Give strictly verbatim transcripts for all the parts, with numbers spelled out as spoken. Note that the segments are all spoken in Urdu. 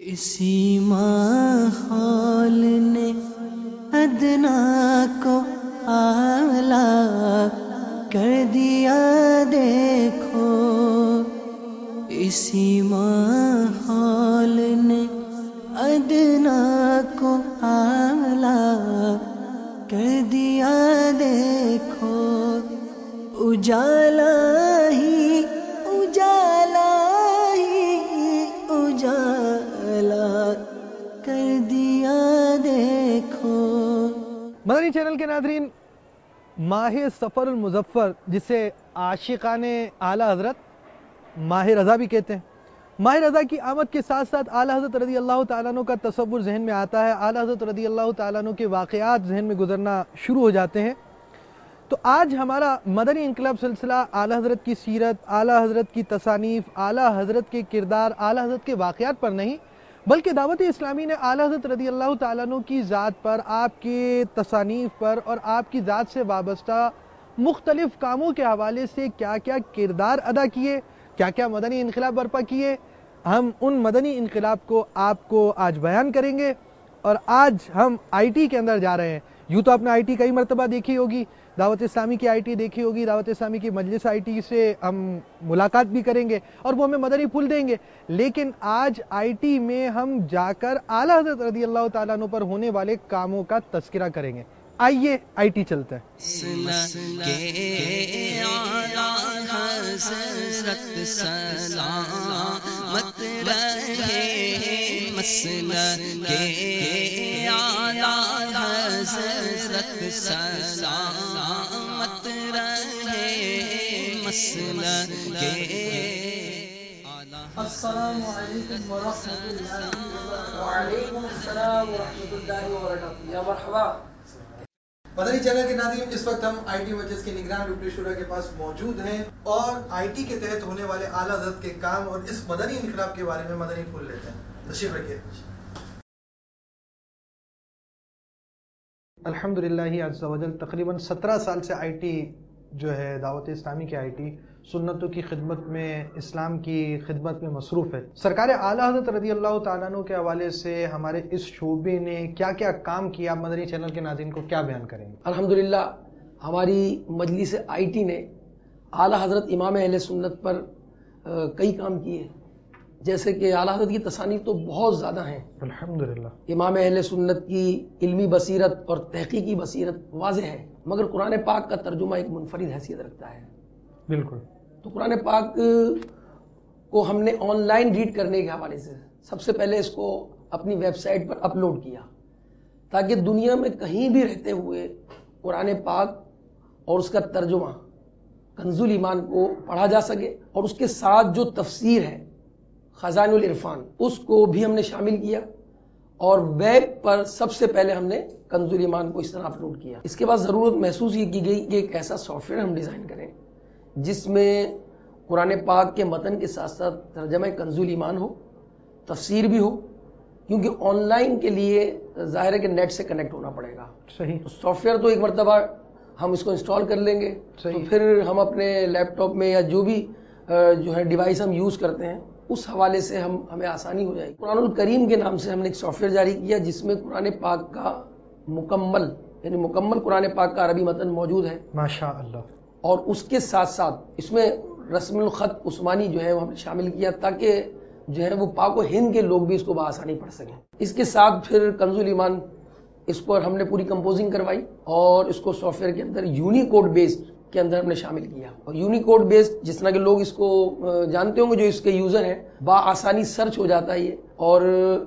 اسی ماحول نے ادنا کو اعلیٰ کر دیا دیکھو، اسی ماحول نے ادنا کو اعلیٰ کر دیا دیکھو، اجالا ہی اجالا ہی اجالا کر دیا دیکھو۔ مدنی چینل کے ناظرین، ماہ سفر المظفر جسے عاشقان اعلی حضرت ماہ رضا بھی کہتے ہیں، ماہ رضا کی آمد کے ساتھ ساتھ اعلی حضرت رضی اللہ تعالیٰ عنہ کا تصور ذہن میں آتا ہے، اعلی حضرت رضی اللہ تعالیٰ عنہ کے واقعات ذہن میں گزرنا شروع ہو جاتے ہیں۔ تو آج ہمارا مدنی انقلاب سلسلہ اعلی حضرت کی سیرت، اعلی حضرت کی تصانیف، اعلی حضرت کے کردار، اعلی حضرت کے واقعات پر نہیں بلکہ دعوت اسلامی نے اعلی حضرت رضی اللہ تعالیٰ عنہ کی ذات پر، آپ کے تصانیف پر اور آپ کی ذات سے وابستہ مختلف کاموں کے حوالے سے کیا کیا کردار ادا کیے، کیا کیا مدنی انقلاب برپا کیے، ہم ان مدنی انقلاب کو آپ کو آج بیان کریں گے۔ اور آج ہم آئی ٹی کے اندر جا رہے ہیں۔ یوں تو آپ نے آئی ٹی کئی مرتبہ دیکھی ہوگی، دعوت اسلامی کی آئی ٹی دیکھی ہوگی، دعوت اسلامی کی مجلس آئی ٹی سے ہم ملاقات بھی کریں گے اور وہ ہمیں مدنی پھول دیں گے، لیکن آج آئی ٹی میں ہم جا کر اعلی حضرت رضی اللہ تعالیٰ عنہ پر ہونے والے کاموں کا تذکرہ کریں گے۔ آئیے آئی ٹی چلتے ہیں۔ سلامت رہے مسلک کے اعلیٰ حضرت، سلامت رہے مسلک کے اعلیٰ۔ السلام علیکم ورحمۃ اللہ وبرکاتہ۔ وعلیکم السلام ورحمۃ اللہ وبرکاتہ۔ یا مرحبا۔ مدنی چینل کے ناظرین، اس وقت ہم آئی ٹی مجلس کے نگران ڈپٹی شورا کے پاس موجود ہیں اور آئی ٹی کے تحت ہونے والے اعلیٰ حضرت کے کام اور اس مدنی انقلاب کے بارے میں مدنی پھول لیتے ہیں۔ تشریف رکھیے۔ الحمدللہ عز و جل تقریباً سترہ سال سے آئی ٹی جو ہے دعوت اسلامی کی آئی ٹی سنتوں کی خدمت میں، اسلام کی خدمت میں مصروف ہے۔ سرکار اعلیٰ حضرت رضی اللہ تعالیٰ عنہ کے حوالے سے ہمارے اس شعبے نے کیا کیا کام کیا، مدنی چینل کے ناظرین کو کیا بیان کریں گے؟ الحمدللہ ہماری مجلس آئی ٹی نے اعلیٰ حضرت امام اہل سنت پر کئی کام کیے، جیسے کہ اعلیٰ حضرت کی تصانیف تو بہت زیادہ ہیں الحمدللہ۔ امام اہل سنت کی علمی بصیرت اور تحقیقی بصیرت واضح ہے، مگر قرآن پاک کا ترجمہ ایک منفرد حیثیت رکھتا ہے۔ بالکل۔ تو قرآن پاک کو ہم نے آن لائن ریڈ کرنے کے حوالے سے سب سے پہلے اس کو اپنی ویب سائٹ پر اپلوڈ کیا، تاکہ دنیا میں کہیں بھی رہتے ہوئے قرآن پاک اور اس کا ترجمہ کنز الایمان کو پڑھا جا سکے، اور اس کے ساتھ جو تفسیر ہے خزائن العرفان اس کو بھی ہم نے شامل کیا، اور ویب پر سب سے پہلے ہم نے کنز الایمان کو اس طرح اپلوڈ کیا۔ اس کے بعد ضرورت محسوس یہ کی گئی کہ ایک ایسا سافٹ ویئر ہم ڈیزائن کریں جس میں قرآن پاک کے متن کے ساتھ ساتھ ترجمہ کنز الایمان ہو، تفسیر بھی ہو، کیونکہ آن لائن کے لیے ظاہر ہے کہ نیٹ سے کنیکٹ ہونا پڑے گا۔ صحیح۔ تو سافٹ ویئر تو ایک مرتبہ ہم اس کو انسٹال کر لیں گے، تو پھر ہم اپنے لیپ ٹاپ میں یا جو بھی جو ہے ڈیوائس ہم یوز کرتے ہیں اس حوالے سے ہم ہمیں آسانی ہو جائے گی۔ قرآن الکریم کے نام سے ہم نے ایک سافٹ ویئر جاری کیا جس میں قرآن پاک کا مکمل یعنی مکمل قرآن پاک کا عربی متن موجود ہے ماشاء اللہ، اور اس کے ساتھ ساتھ اس میں رسم الخط عثمانی جو ہے وہ ہم نے شامل کیا، تاکہ جو ہے وہ پاک و ہند کے لوگ بھی اس کو بآسانی پڑھ سکیں۔ اس کے ساتھ پھر کنز الایمان اس پر ہم نے پوری کمپوزنگ کروائی اور اس کو سافٹ ویئر کے اندر یونیکوڈ بیسڈ کے اندر ہم نے شامل کیا، اور یونیکوڈ بیسڈ جس طرح کے لوگ اس کو جانتے ہوں گے جو اس کے یوزر ہیں، بآسانی سرچ ہو جاتا ہے یہ، اور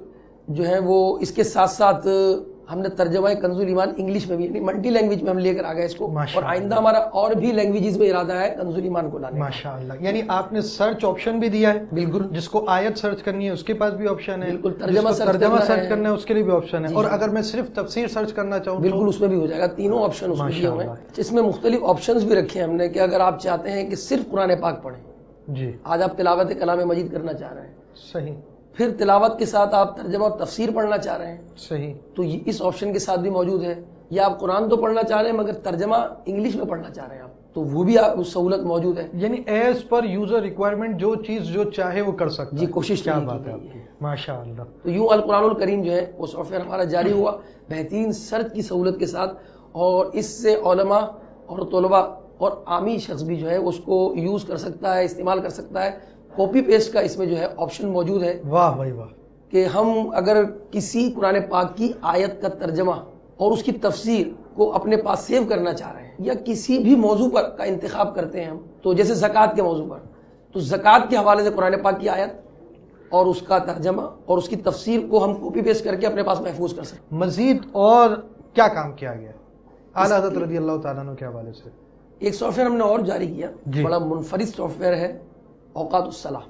جو ہے وہ اس کے ساتھ ساتھ ہم نے ترجمہ کنز الایمان انگلش میں بھی یعنی ملٹی لینگویج میں ہم لے کر آ گئے اس کو، اور آئندہ ہمارا اور بھی لینگویجز میں ارادہ ہے کنز الایمان کو لانے کا۔ ماشاء اللہ، یعنی آپ نے سرچ آپشن بھی دیا ہے؟ بالکل، جس کو آیت سرچ کرنی ہے اس کے پاس بھی آپشن ہے، بالکل، ترجمہ سرچ کرنا ہے اس کے لیے بھی آپشن ہے، اور اگر میں صرف تفسیر سرچ کرنا چاہوں بالکل اس میں بھی ہو جائے گا، تینوں آپشن اس میں دیے ہوئے ہیں۔ اس میں مختلف آپشنز بھی رکھے ہیں ہم نے کہ اگر آپ چاہتے ہیں کہ صرف قرآن پاک پڑھیں، جی آج آپ تلاوت کلام مجید کرنا چاہ رہے ہیں، صحیح، پھر تلاوت کے ساتھ آپ ترجمہ اور تفسیر پڑھنا چاہ رہے ہیں، صحیح، تو یہ اس آپشن کے ساتھ بھی موجود ہے، یا آپ قرآن تو پڑھنا چاہ رہے ہیں مگر ترجمہ انگلش میں پڑھنا چاہ رہے ہیں آپ، تو وہ بھی سہولت موجود ہے۔ یعنی ایز پر یوزر ریکوائرمنٹ جو چیز جو چاہے وہ کر سکتا ہے۔ جی کوشش کیا بات ہے آپ کی۔ ماشاء اللہ. تو یوں القرآن الکریم جو ہے وہ سافٹ ویئر ہمارا جاری ہوا بہترین سرچ کی سہولت کے ساتھ, اور اس سے علماء اور طلباء اور عامی شخص بھی جو ہے اس کو یوز کر سکتا ہے, استعمال کر سکتا ہے. کاپی پیسٹ کا اس میں جو ہے آپشن موجود ہے. واہ بھائی واہ. کہ ہم اگر کسی قرآن پاک کی آیت کا ترجمہ اور اس کی تفسیر کو اپنے پاس سیو کرنا چاہ رہے ہیں, یا کسی بھی موضوع پر کا انتخاب کرتے ہیں ہم, تو جیسے زکوٰۃ کے موضوع پر, تو زکوٰۃ کے حوالے سے قرآن پاک کی آیت اور اس کا ترجمہ اور اس کی تفسیر کو ہم کاپی پیسٹ کر کے اپنے پاس محفوظ کر سکتے ہیں. مزید اور کیا کام کیا گیا اعلیٰ حضرت رضی اللہ تعالیٰ عنہ کے حوالے سے؟ ایک سافٹ ویئر ہم نے اور جاری کیا, جی. بڑا منفرد سافٹ ویئر ہے, اوقات الصلاح.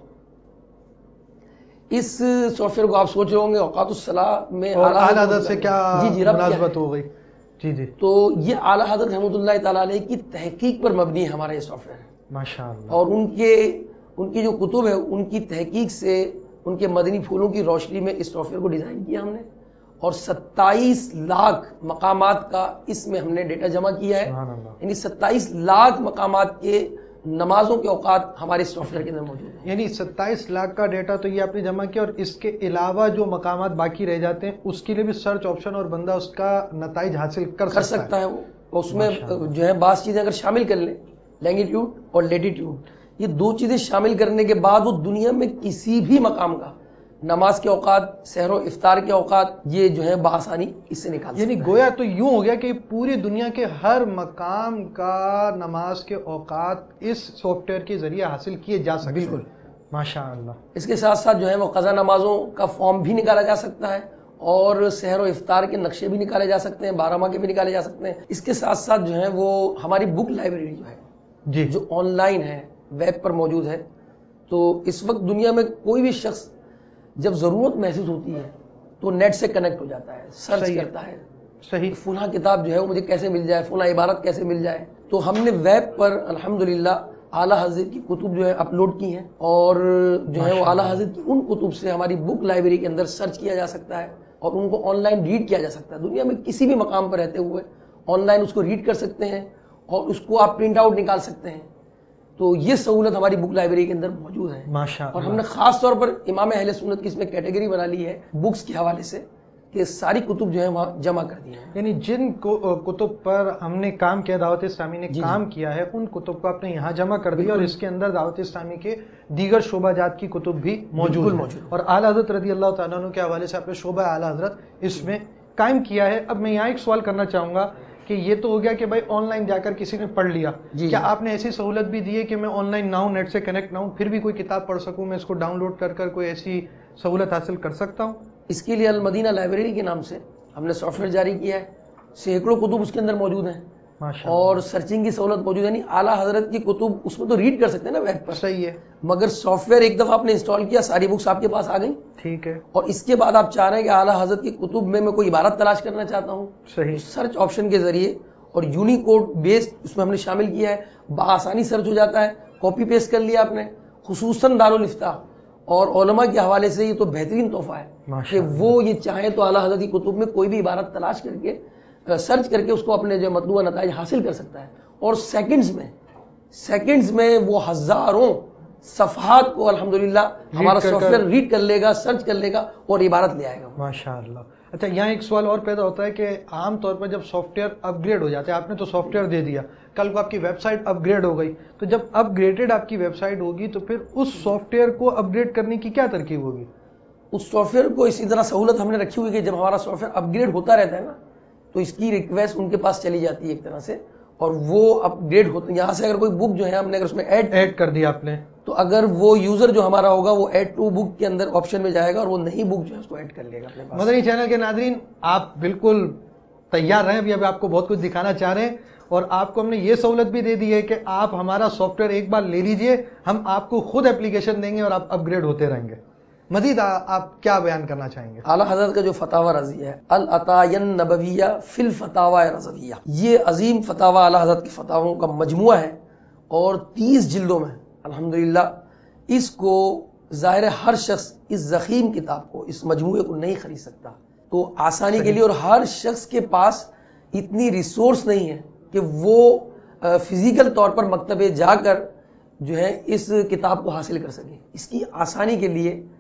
اس سافٹ ویئر کو آپ سوچ رہے ہوں گے اوقات الصلاح میں اعلیٰ حضرت سے کیا جی جی مناسبت ہو گئی؟ جی جی. تو یہ اعلیٰ حضرت رحمۃ اللہ تعالیٰ علیہ کی تحقیق پر مبنی ہے ہمارا یہ سافٹ ویئر. ماشاء اللہ. اور ان کے ان کی جو کتب ہے ان کی تحقیق سے ان کے مدنی پھولوں کی روشنی میں اس سافٹ ویئر کو ڈیزائن کیا ہم نے, اور ستائیس لاکھ مقامات کا اس میں ہم نے ڈیٹا جمع کیا ہے. یعنی ستائیس لاکھ مقامات کے نمازوں کے اوقات ہمارے سافٹ ویئر کے اندر موجود ہیں. یعنی ستائیس لاکھ کا ڈیٹا تو یہ آپ نے جمع کیا, اور اس کے علاوہ جو مقامات باقی رہ جاتے ہیں اس کے لیے بھی سرچ آپشن اور بندہ اس کا نتائج حاصل کر کر سکتا ہے. وہ اس میں جو ہے بعض چیزیں اگر شامل کر لیں, لینگیٹیوڈ اور لیٹیٹیوڈ, یہ دو چیزیں شامل کرنے کے بعد وہ دنیا میں کسی بھی مقام کا نماز کے اوقات, سحر و افطار کے اوقات, یہ جو ہے بآسانی اس سے نکال. یعنی گویا تو یوں ہو گیا کہ پوری دنیا کے ہر مقام کا نماز کے اوقات اس سافٹ ویئر کے ذریعے حاصل کیے جا سکتے ہیں. بالکل ماشاء اللہ. اس کے ساتھ ساتھ جو ہے وہ قضا نمازوں کا فارم بھی نکالا جا سکتا ہے, اور سحر و افطار کے نقشے بھی نکالے جا سکتے ہیں, بارہ ماہ کے بھی نکالے جا سکتے ہیں. اس کے ساتھ ساتھ جو ہے وہ ہماری بک لائبریری جو ہے جی جو آن لائن ہے, ویب پر موجود ہے. تو اس وقت دنیا میں کوئی بھی شخص جب ضرورت محسوس ہوتی ہے تو نیٹ سے کنیکٹ ہو جاتا ہے, سرچ کرتا ہے صحیح فلاں کتاب جو ہے وہ مجھے کیسے مل جائے, فلاں عبارت کیسے مل جائے. تو ہم نے ویب پر الحمدللہ اعلیٰ حضرت کی کتب جو ہے اپلوڈ کی ہیں, اور جو ہے وہ اعلیٰ حضرت کی ان کتب سے ہماری بک لائبریری کے اندر سرچ کیا جا سکتا ہے, اور ان کو آن لائن ریڈ کیا جا سکتا ہے. دنیا میں کسی بھی مقام پر رہتے ہوئے آن لائن اس کو ریڈ کر سکتے ہیں, اور اس کو آپ پرنٹ آؤٹ نکال سکتے ہیں. تو یہ سہولت ہماری بک لائبریری کے اندر موجود ہے. ماشاء اللہ. اور ہم نے خاص طور پر امام اہل سنت کی اس میں کیٹیگری بنا لی ہے بکس کے حوالے سے, کہ ساری کتب جو ہے وہاں جمع کر دی ہیں. یعنی جن کتب پر ہم نے کام کیا, دعوت اسلامی نے کام کیا ہے, ان کتب کو آپ نے یہاں جمع کر دیا, اور اس کے اندر دعوت اسلامی کے دیگر شعبہ جات کی کتب بھی موجود ہیں. اور اعلیٰ حضرت رضی اللہ تعالیٰ عنہ کے حوالے سے آپ نے شعبہ اعلیٰ حضرت اس میں قائم کیا ہے. اب میں یہاں ایک سوال کرنا چاہوں گا کہ یہ تو ہو گیا کہ بھائی آن لائن جا کر کسی نے پڑھ لیا, کیا آپ نے ایسی سہولت بھی دی ہے کہ میں آن لائن نہ ہوں, نیٹ سے کنیکٹ نہ ہوں, پھر بھی کوئی کتاب پڑھ سکوں, میں اس کو ڈاؤن لوڈ کر کر کوئی ایسی سہولت حاصل کر سکتا ہوں؟ اس کے لیے المدینہ لائبریری کے نام سے ہم نے سافٹ ویئر جاری کیا ہے. سینکڑوں کتب اس کے اندر موجود ہیں, اور سرچنگ کی سہولت موجود ہے. یعنی اعلیٰ حضرت کی کتب اس میں تو ریڈ کر سکتے ہیں نا ویب پر, صحیح ہے, مگر سافٹ ویئر ایک دفعہ آپ نے انسٹال کیا, ساری بکس آپ کے پاس آ گئی. ٹھیک ہے. اور اس کے بعد آپ چاہ رہے ہیں کہ اعلیٰ حضرت کی کتب میں میں کوئی عبارت تلاش کرنا چاہتا ہوں, صحیح, سرچ آپشن کے ذریعے اور یونیکوڈ بیسڈ اس میں ہم نے شامل کیا ہے, بآسانی سرچ ہو جاتا ہے, کاپی پیسٹ کر لیا آپ نے. خصوصاً دارالفتاح اور علماء کے حوالے سے یہ تو بہترین تحفہ ہے کہ وہ یہ چاہیں تو اعلیٰ حضرت کی کتب میں کوئی بھی عبارت تلاش کر کے سرچ کر کے اس کو اپنے جو مطلوبہ نتائج حاصل کر سکتا ہے, اور سیکنڈز میں سیکنڈز میں وہ ہزاروں صفحات کو الحمدللہ ہمارا سافٹ ویئر ریڈ کر لے گا, سرچ کر لے گا اور عبارت لے آئے گا. ماشاء اللہ. اچھا, یہاں ایک سوال اور پیدا ہوتا ہے کہ عام طور پر جب سافٹ ویئر اپ گریڈ ہو جاتے ہیں, آپ نے تو سافٹ ویئر دے دیا, کل کو آپ کی ویب سائٹ اپ گریڈ ہو گئی, تو جب اپ گریڈڈ آپ کی ویب سائٹ ہوگی تو پھر اس سافٹ ویئر کو اپ گریڈ کرنے کی کیا ترکیب ہوگی؟ اس سافٹ ویئر کو اسی طرح سہولت ہم نے رکھی ہوئی کہ جب ہمارا سافٹ ویئر اپ گریڈ ہوتا رہتا ہے نا, تو اس کی ریکویسٹ ان کے پاس چلی جاتی ہے ایک طرح سے, اور وہ اپ گریڈ ہوتے ہیں. یہاں سے اگر کوئی بک جو ہے ہم نے اگر اس میں ایڈ ایڈ کر دیا آپ نے, تو اگر وہ یوزر جو ہمارا ہوگا وہ ایڈ ٹو بک کے اندر آپشن میں جائے گا, اور وہ نئی بک جو ہے اس کو ایڈ کر لے گا اپنے پاس. مدنی چینل کے ناظرین, آپ بالکل تیار رہیں, ابھی ابھی آپ کو بہت کچھ دکھانا چاہ رہے ہیں, اور آپ کو ہم نے یہ سہولت بھی دے دی ہے کہ آپ ہمارا سافٹ ویئر ایک بار لے لیجئے, ہم آپ کو خود اپلیکیشن دیں گے اور آپ اپ گریڈ ہوتے رہیں گے. مزید آپ کیا بیان کرنا چاہیں گے؟ اعلیٰ حضرت کا جو فتاوی رضیہ ہے, العطایا النبویہ فی الفتاوی رضویہ, یہ عظیم فتاوی اعلیٰ حضرت کے فتاووں کا مجموعہ ہے, اور تیس جلدوں میں الحمدللہ. اس کو ظاہر ہر شخص اس ضخیم کتاب کو, اس مجموعے کو نہیں خرید سکتا, تو آسانی کے لیے, اور ہر شخص کے پاس اتنی ریسورس نہیں ہے کہ وہ فزیکل طور پر مکتبے جا کر جو ہے اس کتاب کو حاصل کر سکے. اس کی آسانی کے لیے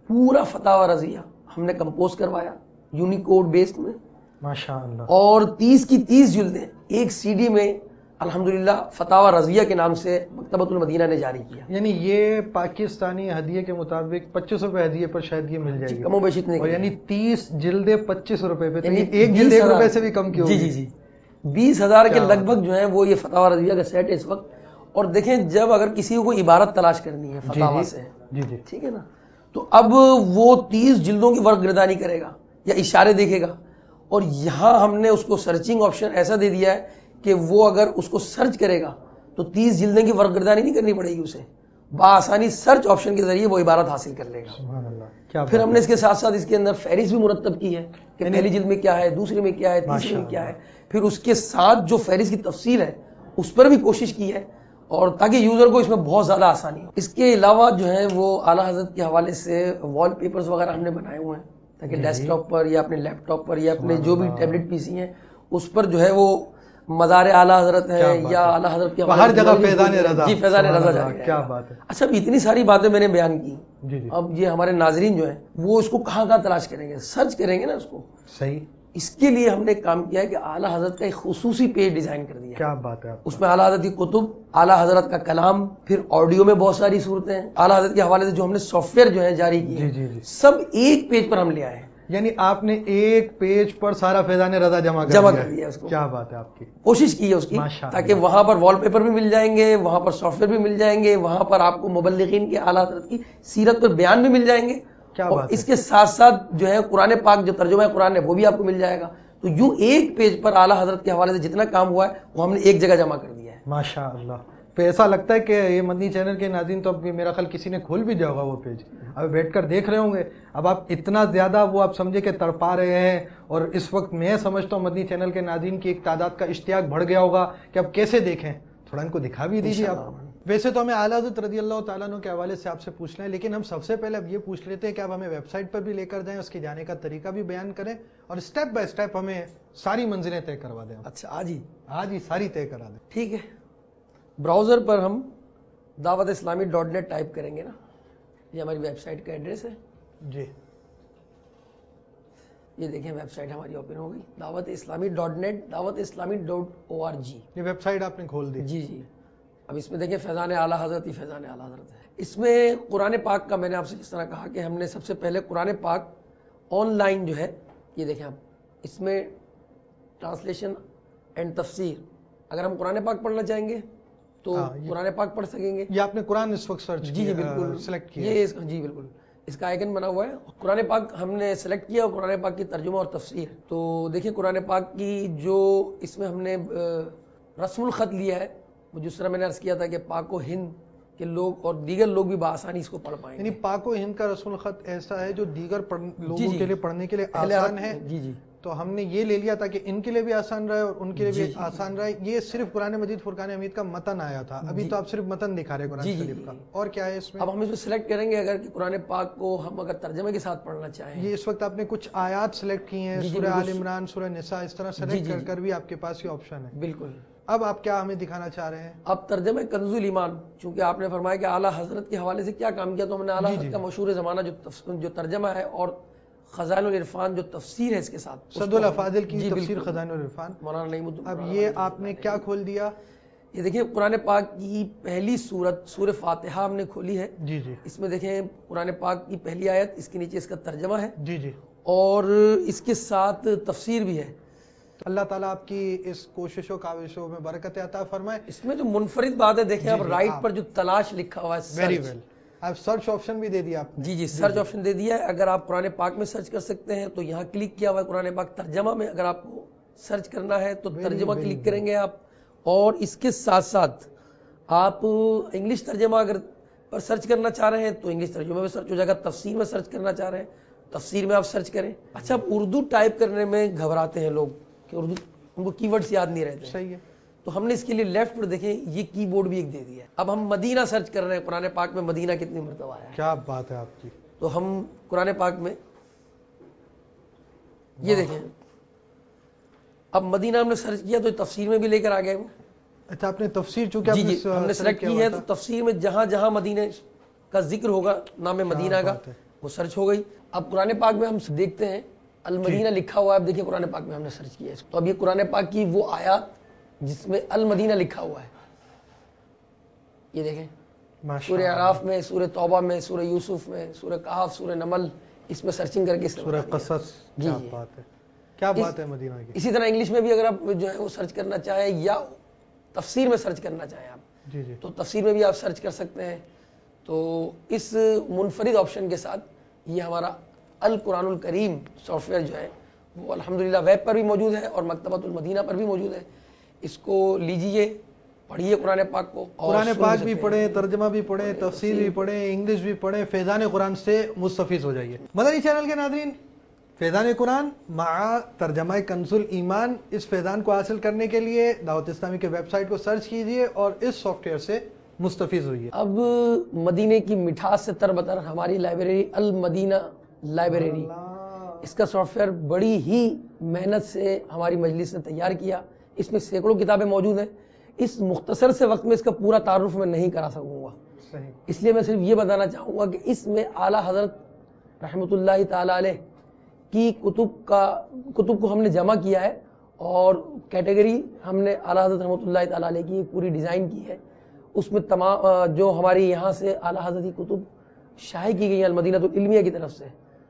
پورا فتاوی رضیہ ہم نے کمپوز کروایا یونیکوڈ بیسڈ میں ماشاءاللہ, اور تیس کی تیس جلدیں ایک سی ڈی میں الحمدللہ فتاوی رضیہ کے نام سے مکتبۃ المدینہ نے جاری کیا. یعنی یہ پاکستانی ہدیے کے مطابق پچیس روپے ہدیے پر شاید یہ مل جائے گی, کم و بیش اتنے, اور یعنی تیس جلدیں پچیس روپے پہ, تو یعنی ایک جلد ایک روپے سے بھی کم کی ہوگی. جی جی جی بیس ہزار کے لگ بھگ جو ہے وہ یہ فتاوی رضیہ کا سیٹ ہے اس وقت. اور دیکھیں جب اگر کسی کو کوئی عبارت تلاش کرنی ہے فتاوی سے, جی جی ٹھیک ہے نا, تو اب وہ تیس جلدوں کی ورق گردانی کرے گا یا اشارے دیکھے گا, اور یہاں ہم نے اس کو سرچنگ آپشن ایسا دے دیا ہے کہ وہ اگر اس کو سرچ کرے گا تو تیس جلدیں کی ورق گردانی نہیں کرنی پڑے گی اسے, بآسانی سرچ آپشن کے ذریعے وہ عبارت حاصل کر لے گا. سبحان اللہ, کیا پھر ہم نے اس کے ساتھ ساتھ اس کے اندر فہرست بھی مرتب کی ہے کہ پہلی جلد میں کیا ہے, دوسری میں کیا ہے, تیسری میں کیا ہے, پھر اس کے ساتھ جو فہرست کی تفصیل ہے اس پر بھی کوشش کی ہے, اور تاکہ یوزر کو اس میں بہت زیادہ آسانی ہو. اس کے علاوہ جو ہے وہ اعلیٰ حضرت کے حوالے سے وال پیپرز وغیرہ ہم نے بنائے ہوئے ہیں تاکہ ڈیسک ٹاپ پر یا اپنے لیپ ٹاپ پر یا اپنے جو بھی ٹیبلٹ پی سی ہیں اس پر جو ہے وہ مزار اعلیٰ حضرت ہے یا اعلیٰ حضرت کے ہر جگہ فیضان رضا, جی فیضان رضا جاری. کیا بات ہے. اچھا, اب اتنی ساری باتیں میں نے بیان کی, جی جی, اب یہ ہمارے ناظرین جو ہیں وہ اس کو کہاں کہاں تلاش کریں گے, سرچ کریں گے نا اس کو. صحیح. اس کے لیے ہم نے کام کیا ہے کہ اعلیٰ حضرت کا ایک خصوصی پیج ڈیزائن کر دیا. کیا بات ہے. اس میں اعلیٰ حضرت کی کتب, اعلیٰ حضرت کا کلام, پھر آڈیو میں بہت ساری صورتیں ہیں, اعلیٰ حضرت کے حوالے سے جو ہم نے سافٹ ویئر جو ہے جاری کیے جی جی جی, سب ایک پیج پر ہم لے آئے ہیں. یعنی آپ نے ایک پیج پر سارا فیضان رضا جمع کر جمع کر دیا اس کو. کیا بات ہے آپ کی. کوشش کی ہے اس کی تاکہ وہاں پر وال پیپر بھی مل جائیں گے, وہاں پر سافٹ ویئر بھی مل جائیں گے, وہاں پر آپ کو مبلغین کے اعلیٰ حضرت کی سیرت پر بیان بھی مل جائیں گے. اور اس کے ساتھ ساتھ جو ہے قرآن پاک جو ترجمہ ہے قرآن ہے وہ بھی آپ کو مل جائے گا. تو یوں ایک پیج پر اعلیٰ حضرت کے حوالے سے جتنا کام ہوا ہے وہ ہم نے ایک جگہ جمع کر دیا ہے. ماشاء اللہ. تو ایسا لگتا ہے کہ یہ مدنی چینل کے ناظرین تو اب میرا خیال کسی نے کھول بھی دیا ہوگا وہ پیج, اب بیٹھ کر دیکھ رہے ہوں گے. اب آپ اتنا زیادہ وہ آپ سمجھے کہ تڑپا رہے ہیں, اور اس وقت میں سمجھتا ہوں مدنی چینل کے ناظرین کی ایک تعداد کا اشتیاق بڑھ گیا ہوگا کہ اب کیسے دیکھیں, تھوڑا ان کو دکھا بھی دیجیے آپ. ویسے تو ہمیں اعلیٰ حضرت رضی اللہ تعالیٰ عنہ کے حوالے سے آپ سے پوچھنا ہے, لیکن ہم سب سے پہلے اب یہ پوچھ لیتے ہیں کہ آپ ہمیں ویب سائٹ پر بھی لے کر جائیں, اس کے جانے کا طریقہ بھی بیان کریں, اور اسٹیپ بائی اسٹیپ ہمیں ساری منزلیں طے کروا دیں. اچھا, آج ہی آج ہی ساری طے کرا دیں. ٹھیک ہے. براؤزر پر ہم دعوت اسلامی ڈاٹ نیٹ ٹائپ کریں گے نا, یہ ہماری ویب سائٹ کا ایڈریس ہے. جی, یہ دیکھیں ویب سائٹ ہماری اوپن ہو گئی, دعوت اسلامی ڈاٹ نیٹ, دعوت اسلامی ڈاٹ او آر جی. یہ ویب سائٹ آپ نے کھول دی. جی جی. اب اس میں دیکھیں فیضان اعلیٰ حضرت ہی فیضان اعلیٰ حضرت ہے. اس میں قرآن پاک کا میں نے آپ سے جس طرح کہا کہ ہم نے سب سے پہلے قرآن پاک آن لائن جو ہے, یہ دیکھیں آپ, اس میں ٹرانسلیشن اینڈ تفسیر, اگر ہم قرآن پاک پڑھنا چاہیں گے تو قرآن پاک پڑھ سکیں گے. یہ آپ نے قرآن اس وقت سرچ جی جی بالکل سلیکٹ کیا, یہ جی بالکل اس کا آئیکن بنا ہوا ہے. قرآن پاک ہم نے سلیکٹ کیا, اور قرآن پاک کی ترجمہ اور تفسیر. تو دیکھیں قرآن پاک کی جو اس میں ہم نے رسم الخط لیا ہے, وہ جس طرح میں نے عرض کیا تھا کہ پاک و ہند کے لوگ اور دیگر لوگ بھی بآسانی اس کو پڑھ پائیں گے. یعنی پاک و ہند کا رسم الخط ایسا ہے جو دیگر لوگوں کے لیے پڑھنے کے لیے آسان ہے. جی جی. تو ہم نے یہ لے لیا تھا کہ ان کے لیے بھی آسان رہے اور ان کے لیے بھی آسان رہے. یہ صرف قرآن مجید فرقان حمید کا متن آیا تھا, ابھی تو آپ صرف متن دکھا رہے قرآن شریف کا, اور کیا ہے اس میں. اب ہم اس میں سلیکٹ کریں گے اگر کہ قرآن پاک کو ہم اگر ترجمے کے ساتھ پڑھنا چاہیں. یہ اس وقت آپ نے کچھ آیات سلیکٹ کی ہیں, سورہ آل عمران, سورہ نساء, اس طرح سلیکٹ کر کر بھی آپ کے پاس یہ آپشن ہے. بالکل. اب آپ کیا ہمیں دکھانا چاہ رہے ہیں؟ اب ترجمہ کنز الایمان, چونکہ آپ نے فرمایا کہ اعلیٰ حضرت کے حوالے سے کیا کام کیا, تو ہم نے اعلیٰ حضرت کا مشہور زمانہ جو جو ترجمہ ہے اور خزائن العرفان جو تفسیر ہے اس کے ساتھ, صد الافاضل کی تفسیر خزائن العرفان, مولانا نعیم الدین. اب یہ آپ نے کیا کھول دیا؟ یہ دیکھیں قرآن پاک کی پہلی سورت سورہ فاتحہ ہم نے کھولی ہے. جی جی. اس میں دیکھیں قرآن پاک کی پہلی آیت, اس کے نیچے اس کا ترجمہ ہے. جی جی. اور اس کے ساتھ تفسیر بھی ہے. اللہ تعالیٰ آپ کی اس کوششوں کاوشوں میں برکت عطا فرمائے. اس میں جو منفرد بات ہے دیکھیں اب رائٹ پر جو تلاش لکھا ہوا ہے, ویری ویل, آپ سرچ آپشن بھی دے دیا آپ نے. جی جی سرچ آپشن دے دیا ہے. اگر آپ قرآن پاک میں سرچ کر سکتے ہیں تو یہاں کلک کیا ہوا ہے. قرآن پاک ترجمہ میں اگر آپ کو سرچ کرنا ہے تو ترجمہ کلک کریں گے آپ, اور اس کے ساتھ ساتھ آپ انگلش ترجمہ اگر پر سرچ کرنا چاہ رہے ہیں تو انگلش ترجمہ میں سرچ ہو جائے گا. تفسیر میں سرچ کرنا چاہ رہے ہیں تفسیر میں آپ سرچ کریں. اچھا, اب اردو ٹائپ کرنے میں گھبراتے ہیں لوگ کہ اردو ان کو کی ورڈز یاد نہیں رہتے. صحیح ہے. تو ہم نے اس کے لیے لیفٹ پر دیکھیں یہ کی بورڈ بھی ایک دے دیا ہے. اب ہم مدینہ سرچ کر رہے ہیں, قرآن پاک میں مدینہ کتنی مرتبہ آیا ہے. کیا بات ہے آپ کی. تو ہم قرآن پاک میں یہ دیکھیں, اب مدینہ ہم نے سرچ کیا تو تفسیر میں بھی لے کر آ گئے. اچھا, آپ نے تفسیر چونکہ جی جی ہم نے سلیکٹ کی ہے تو تفسیر میں جہاں جہاں مدینہ کا ذکر ہوگا نام مدینہ کا وہ سرچ ہو گئی. اب قرآن پاک میں ہم دیکھتے ہیں المدینہ لکھا ہوا ہے. اب دیکھیے قرآن پاک میں ہم نے سرچ کیا ہے. تو اب یہ قرآن پاک کی وہ آیات جس میں المدینہ لکھا ہوا ہے, یہ دیکھیں سورہ اعراف میں, سورہ توبہ میں, سورہ یوسف میں, سورہ کہف, سورہ نمل, اس میں سرچنگ کر کے سورہ قصص. کیا بات ہے, کیا بات ہے مدینہ کی. اسی طرح انگلش میں بھی اگر آپ جو ہے وہ سرچ کرنا چاہیں یا تفسیر میں سرچ کرنا چاہیں آپ جی جی تو تفسیر میں بھی آپ سرچ کر سکتے ہیں. تو اس منفرد آپشن کے ساتھ یہ ہمارا القرآن الکریم سافٹ ویئر جو ہے وہ الحمدللہ ویب پر بھی موجود ہے اور مکتبۃ المدینہ پر بھی موجود ہے. اس کو لیجئے, پڑھیے قرآن پاک کو. قرآن پاک بھی پڑھیں, ترجمہ بھی پڑھیں, تفسیر بھی پڑھیں, انگلش بھی پڑھیں, فیضان قرآن سے مستفیض ہو جائیے. مدنی چینل کے ناظرین, فیضان قرآن مع ترجمہ کنز الایمان, اس فیضان کو حاصل کرنے کے لیے دعوت اسلامی کے ویب سائٹ کو سرچ کیجئے اور اس سافٹ ویئر سے مستفیض ہوئیے. اب مدینے کی مٹھاس سے تر بتر ہماری لائبریری المدینہ لائبریری, اس کا سافٹ ویئر بڑی ہی محنت سے ہماری مجلس نے تیار کیا. اس میں سینکڑوں کتابیں موجود ہیں. اس مختصر سے وقت میں اس کا پورا تعارف میں نہیں کرا سکوں گا, اس لیے میں صرف یہ بتانا چاہوں گا کہ اس میں اعلیٰ حضرت رحمۃ اللہ تعالی علیہ کی کتب کا کتب کو ہم نے جمع کیا ہے اور کیٹیگری ہم نے اعلیٰ حضرت رحمۃ اللہ تعالی علیہ کی پوری ڈیزائن کی ہے. اس میں تمام جو ہماری یہاں سے اعلیٰ حضرت کی کتب شائع کی گئی ہیں المدینہ العلمیہ کی طرف سے,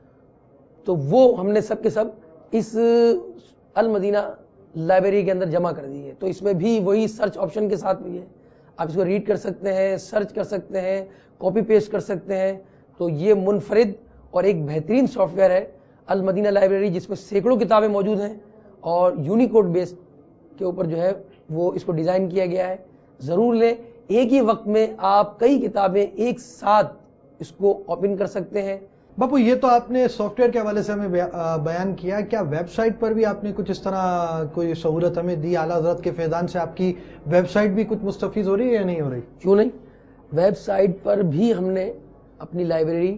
تو وہ ہم نے سب کے سب اس المدینہ لائبریری کے اندر جمع کر دی ہے. تو اس میں بھی وہی سرچ آپشن کے ساتھ بھی ہے, آپ اس کو ریڈ کر سکتے ہیں, سرچ کر سکتے ہیں, کاپی پیسٹ کر سکتے ہیں. تو یہ منفرد اور ایک بہترین سافٹ ویئر ہے المدینہ لائبریری, جس میں سینکڑوں کتابیں موجود ہیں اور یونیکوڈ بیس کے اوپر جو ہے وہ اس کو ڈیزائن کیا گیا ہے. ضرور لیں, ایک ہی وقت میں آپ کئی کتابیں ایک ساتھ اس کو اوپن کر سکتے ہیں. باپو یہ تو آپ نے سافٹ ویئر کے حوالے سے ہمیں بیان کیا, کیا ویب سائٹ پر بھی آپ نے کچھ اس طرح کوئی سہولت ہمیں دی؟ اعلیٰ حضرت کے فیضان سے آپ کی ویب سائٹ بھی کچھ مستفیض ہو رہی ہے یا نہیں ہو رہی؟ کیوں نہیں, ویب سائٹ پر بھی ہم نے اپنی لائبریری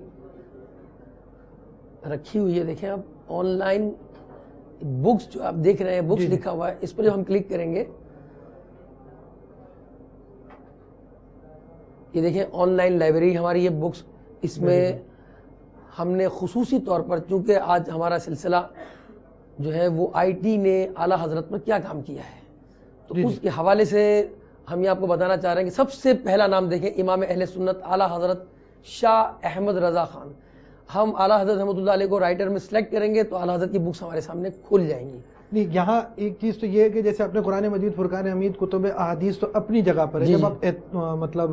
رکھی ہوئی ہے. دیکھیں آپ آن لائن بکس جو آپ دیکھ رہے ہیں, بکس لکھا ہوا ہے, اس پر جو ہم کلک کریں گے یہ دیکھیں آن لائن لائبریری ہماری یہ بکس, اس میں ہم نے خصوصی طور پر, چونکہ آج ہمارا سلسلہ جو ہے وہ آئی ٹی نے اعلیٰ حضرت پر کیا کام کیا ہے, تو اس کے حوالے سے ہم یہ آپ کو بتانا چاہ رہے ہیں کہ سب سے پہلا نام دیکھیں امام اہل سنت اعلیٰ حضرت شاہ احمد رضا خان. ہم اعلیٰ حضرت رحمۃ اللہ علیہ کو رائٹر میں سلیکٹ کریں گے تو اعلیٰ حضرت کی بکس ہمارے سامنے کھل جائیں گی. نہیں, یہاں ایک چیز تو یہ ہے کہ جیسے آپ نے قرآن مجید, فرقان حمید, کتب احادیث تو اپنی جگہ پر ہے, جب آپ مطلب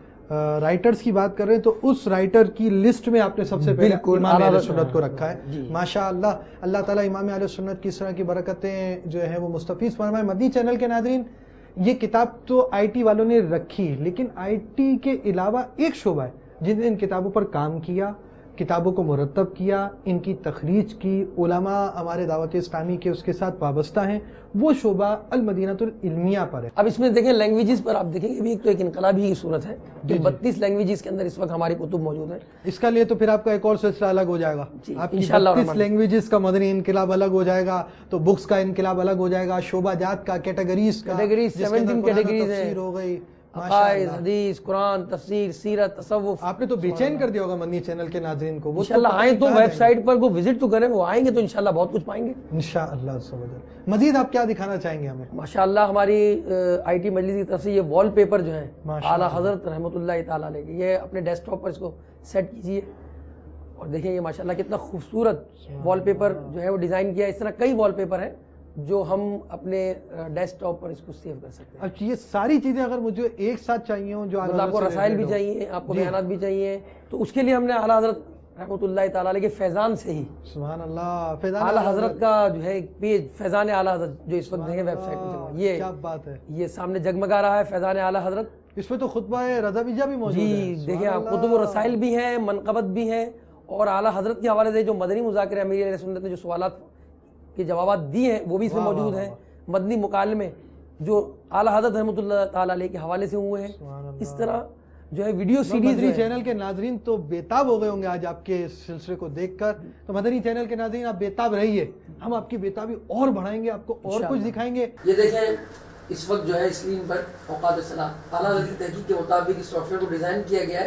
رائٹرز کی بات کر رہے ہیں تو اس رائٹر کی لسٹ میں آپ نے سب سے پہلے امام اہل سنت کو رکھا ہے. ماشاء اللہ, اللہ تعالیٰ امام اہل سنت کی اس طرح کی برکتیں جو ہیں وہ مستفیض فرمائے. مدنی چینل کے ناظرین, یہ کتاب تو آئی ٹی والوں نے رکھی, لیکن آئی ٹی کے علاوہ ایک شعبہ ہے جن نے ان کتابوں پر کام کیا, کتابوں کو مرتب کیا, ان کی تخریج کی, علماء ہمارے دعوت اسلامی کے اس کے ساتھ وابستہ ہیں, وہ شعبہ المدینہ العلمیہ پر ہے. اب اس میں دیکھیں لینگویجز پر آپ دیکھیں گے بھی ایک تو ایک انقلابی کی صورت ہے کہ بتیس لینگویجز کے اندر اس وقت ہماری کتب موجود ہیں. اس کا لیے تو پھر آپ کا ایک اور سلسلہ الگ ہو جائے گا, آپ کی بتیس لینگویجز کا مدنی انقلاب الگ ہو جائے گا, تو بکس کا انقلاب الگ ہو جائے گا, شعبہ جات کا, کیٹیگریز کا, کیٹیگریز سیونٹین کیٹیگریز ہیں, ہو گئی, عقائد, حدیث, قرآن, تفسیر, سیرت, تصوف. آپ نے تو بے چین کر دیا ہوگا مدنی چینل کے ناظرین کو. انشاءاللہ آئیں تو ویب سائٹ پر کو وزٹ تو کریں, وہ آئیں گے تو انشاءاللہ بہت کچھ پائیں گے انشاءاللہ. مزید آپ کیا دکھانا چاہیں گے ہمیں؟ ماشاءاللہ ہماری آئی ٹی مجلس کی طرف سے یہ وال پیپر جو ہیں اعلیٰ حضرت رحمۃ اللہ تعالیٰ علیہ کے, یہ اپنے ڈیسک ٹاپ پر اس کو سیٹ کیجیے اور دیکھیں یہ ماشاءاللہ کتنا خوبصورت وال پیپر جو ہے وہ ڈیزائن کیا ہے. اس طرح کئی وال پیپر ہیں جو ہم اپنے ڈیسک ٹاپ پر اس کو سیو کر سکتے ہیں. اچھا, یہ ساری چیزیں اگر مجھے ایک ساتھ چاہیے ہوں, جو آپ کو رسائل بھی چاہیے, آپ کو بیانات بھی چاہیے, تو اس کے لیے ہم نے اعلیٰ حضرت رحمۃ اللہ تعالیٰ علیہ کے فیضان سے ہی, سبحان اللہ, فیضان اعلیٰ حضرت کا جو ہے ایک پیج فیضان اعلیٰ حضرت جو اس وقت دیکھیں ویب سائٹ پہ, یہ کیا بات ہے, یہ سامنے جگمگا رہا ہے فیضان اعلیٰ حضرت. اس پہ تو خطبہ رضا بیجا بھی موجود ہے. جی دیکھیں آپ, کتب و رسائل بھی ہیں, منقبت بھی ہیں, اور اعلیٰ حضرت کے حوالے سے جو مدنی مذاکرے امیر علیہ سنت نے جو سوالات کے جوابات دیے ہیں وہ بھی اس میں موجود ہیں. مدنی مکالمے جو اعلیٰ حضرت رحمۃ اللہ تعالیٰ علیہ کے حوالے سے ہوئے ہیں. اس طرح جو ہے ویڈیو سیریز. مدنی چینل کے ناظرین تو بےتاب ہو گئے ہوں گے آج آپ کے سلسلے کو دیکھ کر. تو مدنی چینل کے ناظرین آپ بےتاب رہیے, ہم آپ کی بےتابی اور بڑھائیں گے, آپ کو اور کچھ دکھائیں گے. یہ دیکھیں اس وقت جو ہے اسکرین پر اوقات صلاح اعلیٰ حضرت کی تحقیق کے مطابق اس سافٹ ویئر کو ڈیزائن کیا گیا ہے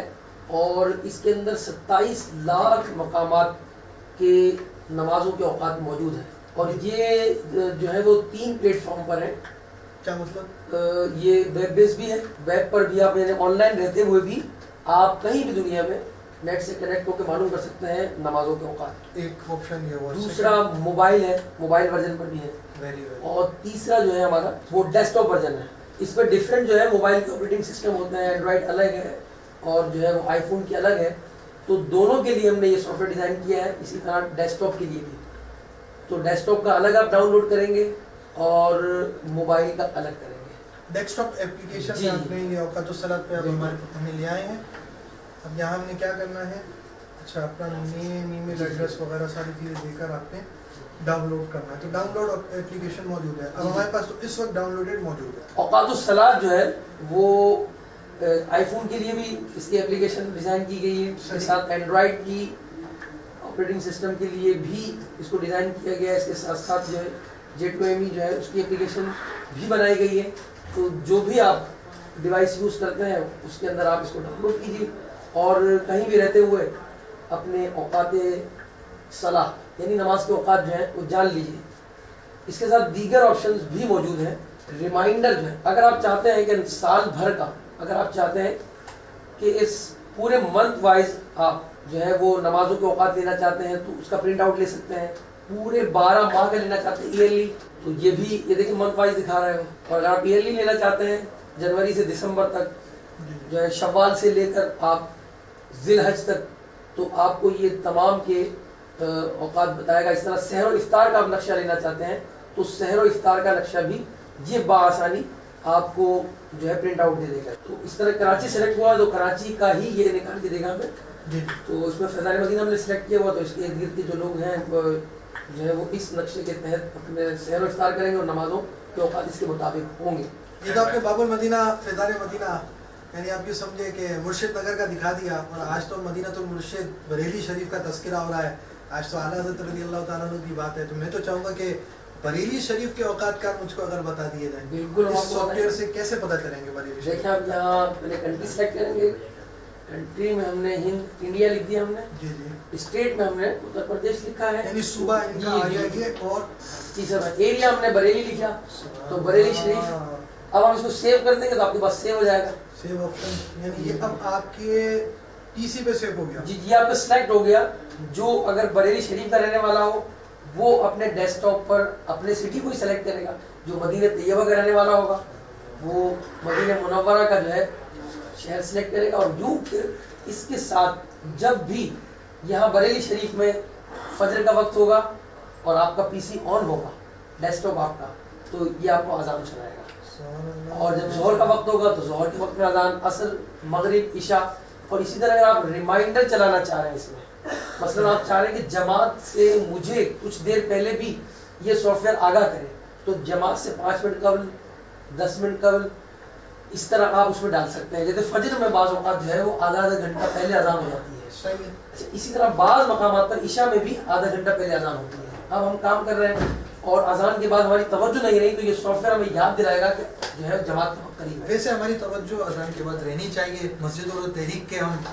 اور اس کے اندر ستائیس لاکھ مقامات کے نمازوں کے اوقات موجود ہیں، اور یہ جو ہے وہ تین پلیٹ فارم پر ہیں. کیا مطلب؟ یہ ویب بیس بھی ہے، ویب پر بھی آپ یعنی آن لائن رہتے ہوئے بھی آپ کہیں بھی دنیا میں نیٹ سے کنیکٹ ہو کے معلوم کر سکتے ہیں نمازوں کے اوقات. ایک آپشن یہ ہوا. دوسرا موبائل ہے، موبائل ورژن پر بھی ہے. اور تیسرا جو ہے ہمارا وہ ڈیسک ٹاپ ورژن ہے. اس پہ ڈفرینٹ جو ہے موبائل کے آپریٹنگ سسٹم ہوتے ہیں، اینڈرائڈ الگ ہے اور جو ہے وہ آئی فون کی الگ ہے. تو دونوں کے لیے ہم نے یہ سافٹ ویئر ڈیزائن کیا ہے، اسی طرح ڈیسک ٹاپ کے لیے بھی. تو ڈیسک ٹاپ کا الگ آپ ڈاؤن لوڈ کریں گے اور موبائل کا الگ کریں گے. ڈیسک ٹاپ اپلیکیشن جی. آپ نے یہ اوقات الصلاۃ پہ اب ہمارے ہمیں لے آئے ہیں. اب یہاں ہم نے کیا کرنا ہے؟ اچھا، اپنا نیم، ای میل ایڈریس وغیرہ ساری چیزیں دے کر آپ نے ڈاؤن لوڈ کرنا ہے. تو ڈاؤن لوڈ اپلیکیشن موجود ہے اب ہمارے پاس، تو اس وقت ڈاؤن لوڈیڈ موجود ہے. اوقات الصلاۃ جو ہے وہ آئی فون کے لیے بھی اس کی اپلیکیشن ڈیزائن کی گئی ہے، اس کے ساتھ اینڈرائڈ کی آپریٹنگ سسٹم کے لیے بھی اس کو ڈیزائن کیا گیا ہے. اس کے ساتھ ساتھ جو ہے جیٹ ٹو ایم ای جو ہے اس کی اپلیکیشن بھی بنائی گئی ہے. تو جو بھی آپ ڈیوائس یوز کرتے ہیں اس کے اندر آپ اس کو ڈاؤن لوڈ کیجیے اور کہیں بھی رہتے ہوئے اپنے اوقات صلاح یعنی نماز کے اوقات جو ہیں وہ جان لیجیے. اس کے ساتھ دیگر آپشنز بھی موجود ہیں. ریمائنڈر جو ہے، اگر آپ چاہتے ہیں کہ سال بھر کا، اگر آپ چاہتے ہیں کہ اس پورے منتھ وائز آپ جو ہے وہ نمازوں کے اوقات لینا چاہتے ہیں تو اس کا پرنٹ آؤٹ لے سکتے ہیں. پورے بارہ ماہ کا لینا چاہتے ہیں ایئرلی تو یہ بھی، یہ دیکھیں منتھ وائز دکھا رہے ہو. اور اگر آپ ایئرلی لینا چاہتے ہیں جنوری سے دسمبر تک جو ہے، شوال سے لے کر آپ ذی الحج تک، تو آپ کو یہ تمام کے اوقات بتائے گا. اس طرح سحر و افطار کا آپ نقشہ لینا چاہتے ہیں تو سحر و افطار کا نقشہ بھی یہ بآسانی آپ کو جو ہے پرنٹ آؤٹ دے دے گا. تو اس طرح کراچی سلیکٹ ہوا تو کراچی کا ہی یہ نکال کے دے گا ہمیں. تو اس میں فیضان مدینہ ہم نے سلیکٹ کیا ہوا تو اس کے ارد گرد کے جو لوگ ہیں جو ہے وہ اس نقشے کے تحت اپنے سحر و افطار کریں گے اور نمازوں کے اوقات اس کے مطابق ہوں گے. یہ تو آپ نے باب المدینہ، فیضان مدینہ، یعنی آپ یہ سمجھے کہ مرشد نگر کا دکھا دیا. اور آج تو مدینہ المرشد بریلی شریف کا تذکرہ ہو رہا ہے. آج تو اعلیٰ حضرت رضی اللہ تعالیٰ عنہ کی بات ہے. تو میں تو چاہوں گا کہ بریلی شریف کے اوقات کا مجھ کو اگر بتا دیے جائیں. بالکل. اس سافٹ ویئر سے کیسے پتہ کریں گے بریلی شریف؟ دیکھیں آپ یہاں پہلے کنٹری سلیکٹ کریں گے. کنٹری میں ہم نے ہند انڈیا لکھ دیا ہم نے. جی جی. اسٹیٹ میں ہم نے اتر پردیش لکھا ہے، یعنی صوبہ ان کا آ گیا یہ. اور تیسرا ایریا ہم نے بریلی لکھا تو بریلی شریف. اب ہم اس کو سیو کر دیں گے تو آپ کے پاس سیو ہو جائے گا. سیو آپشن، یعنی یہ اب آپ کے پی سی پہ سیو ہو گیا. جی جی، آپ کا سلیکٹ ہو گیا. جو اگر بریلی شریف کا رہنے والا ہو وہ اپنے ڈیسک ٹاپ پر اپنے سٹی کو ہی سلیکٹ کرے گا. جو مدینہ طیبہ کا رہنے والا ہوگا وہ مدینہ منورہ کا جو ہے شہر سلیکٹ کرے گا. اور یوں پھر اس کے ساتھ جب بھی یہاں بریلی شریف میں فجر کا وقت ہوگا اور آپ کا پی سی آن ہوگا ڈیسک ٹاپ آپ کا، تو یہ آپ کو اذان سنائے گا. اور جب ظہر کا وقت ہوگا تو ظہر کے وقت میں اذان، عصر، مغرب، عشاء. اور اسی طرح اگر آپ ریمائنڈر چلانا چاہ رہے ہیں اس میں، مثلا آپ چاہ رہے ہیں کہ جماعت سے مجھے کچھ دیر پہلے بھی یہ سافٹ ویئر آگاہ کرے، تو جماعت سے پانچ منٹ قبل، دس منٹ قبل، اس طرح آپ اس میں ڈال سکتے ہیں. جیسے فجر میں بعض اوقات جو ہے وہ آدھا آدھا گھنٹہ پہلے اذان ہو جاتی ہے. اچھا، اسی طرح بعض مقامات پر عشاء میں بھی آدھا گھنٹہ پہلے اذان ہوتی ہے. اب ہم کام کر رہے ہیں اور اذان کے بعد ہماری توجہ نہیں رہی تو یہ سافٹ ویئر ہمیں یاد دلائے گا کہ جو ہے جماعت بہت قریب ہے. ویسے ہماری توجہ اذان کے بعد رہنی چاہیے. مسجد اور تحریک کے ہم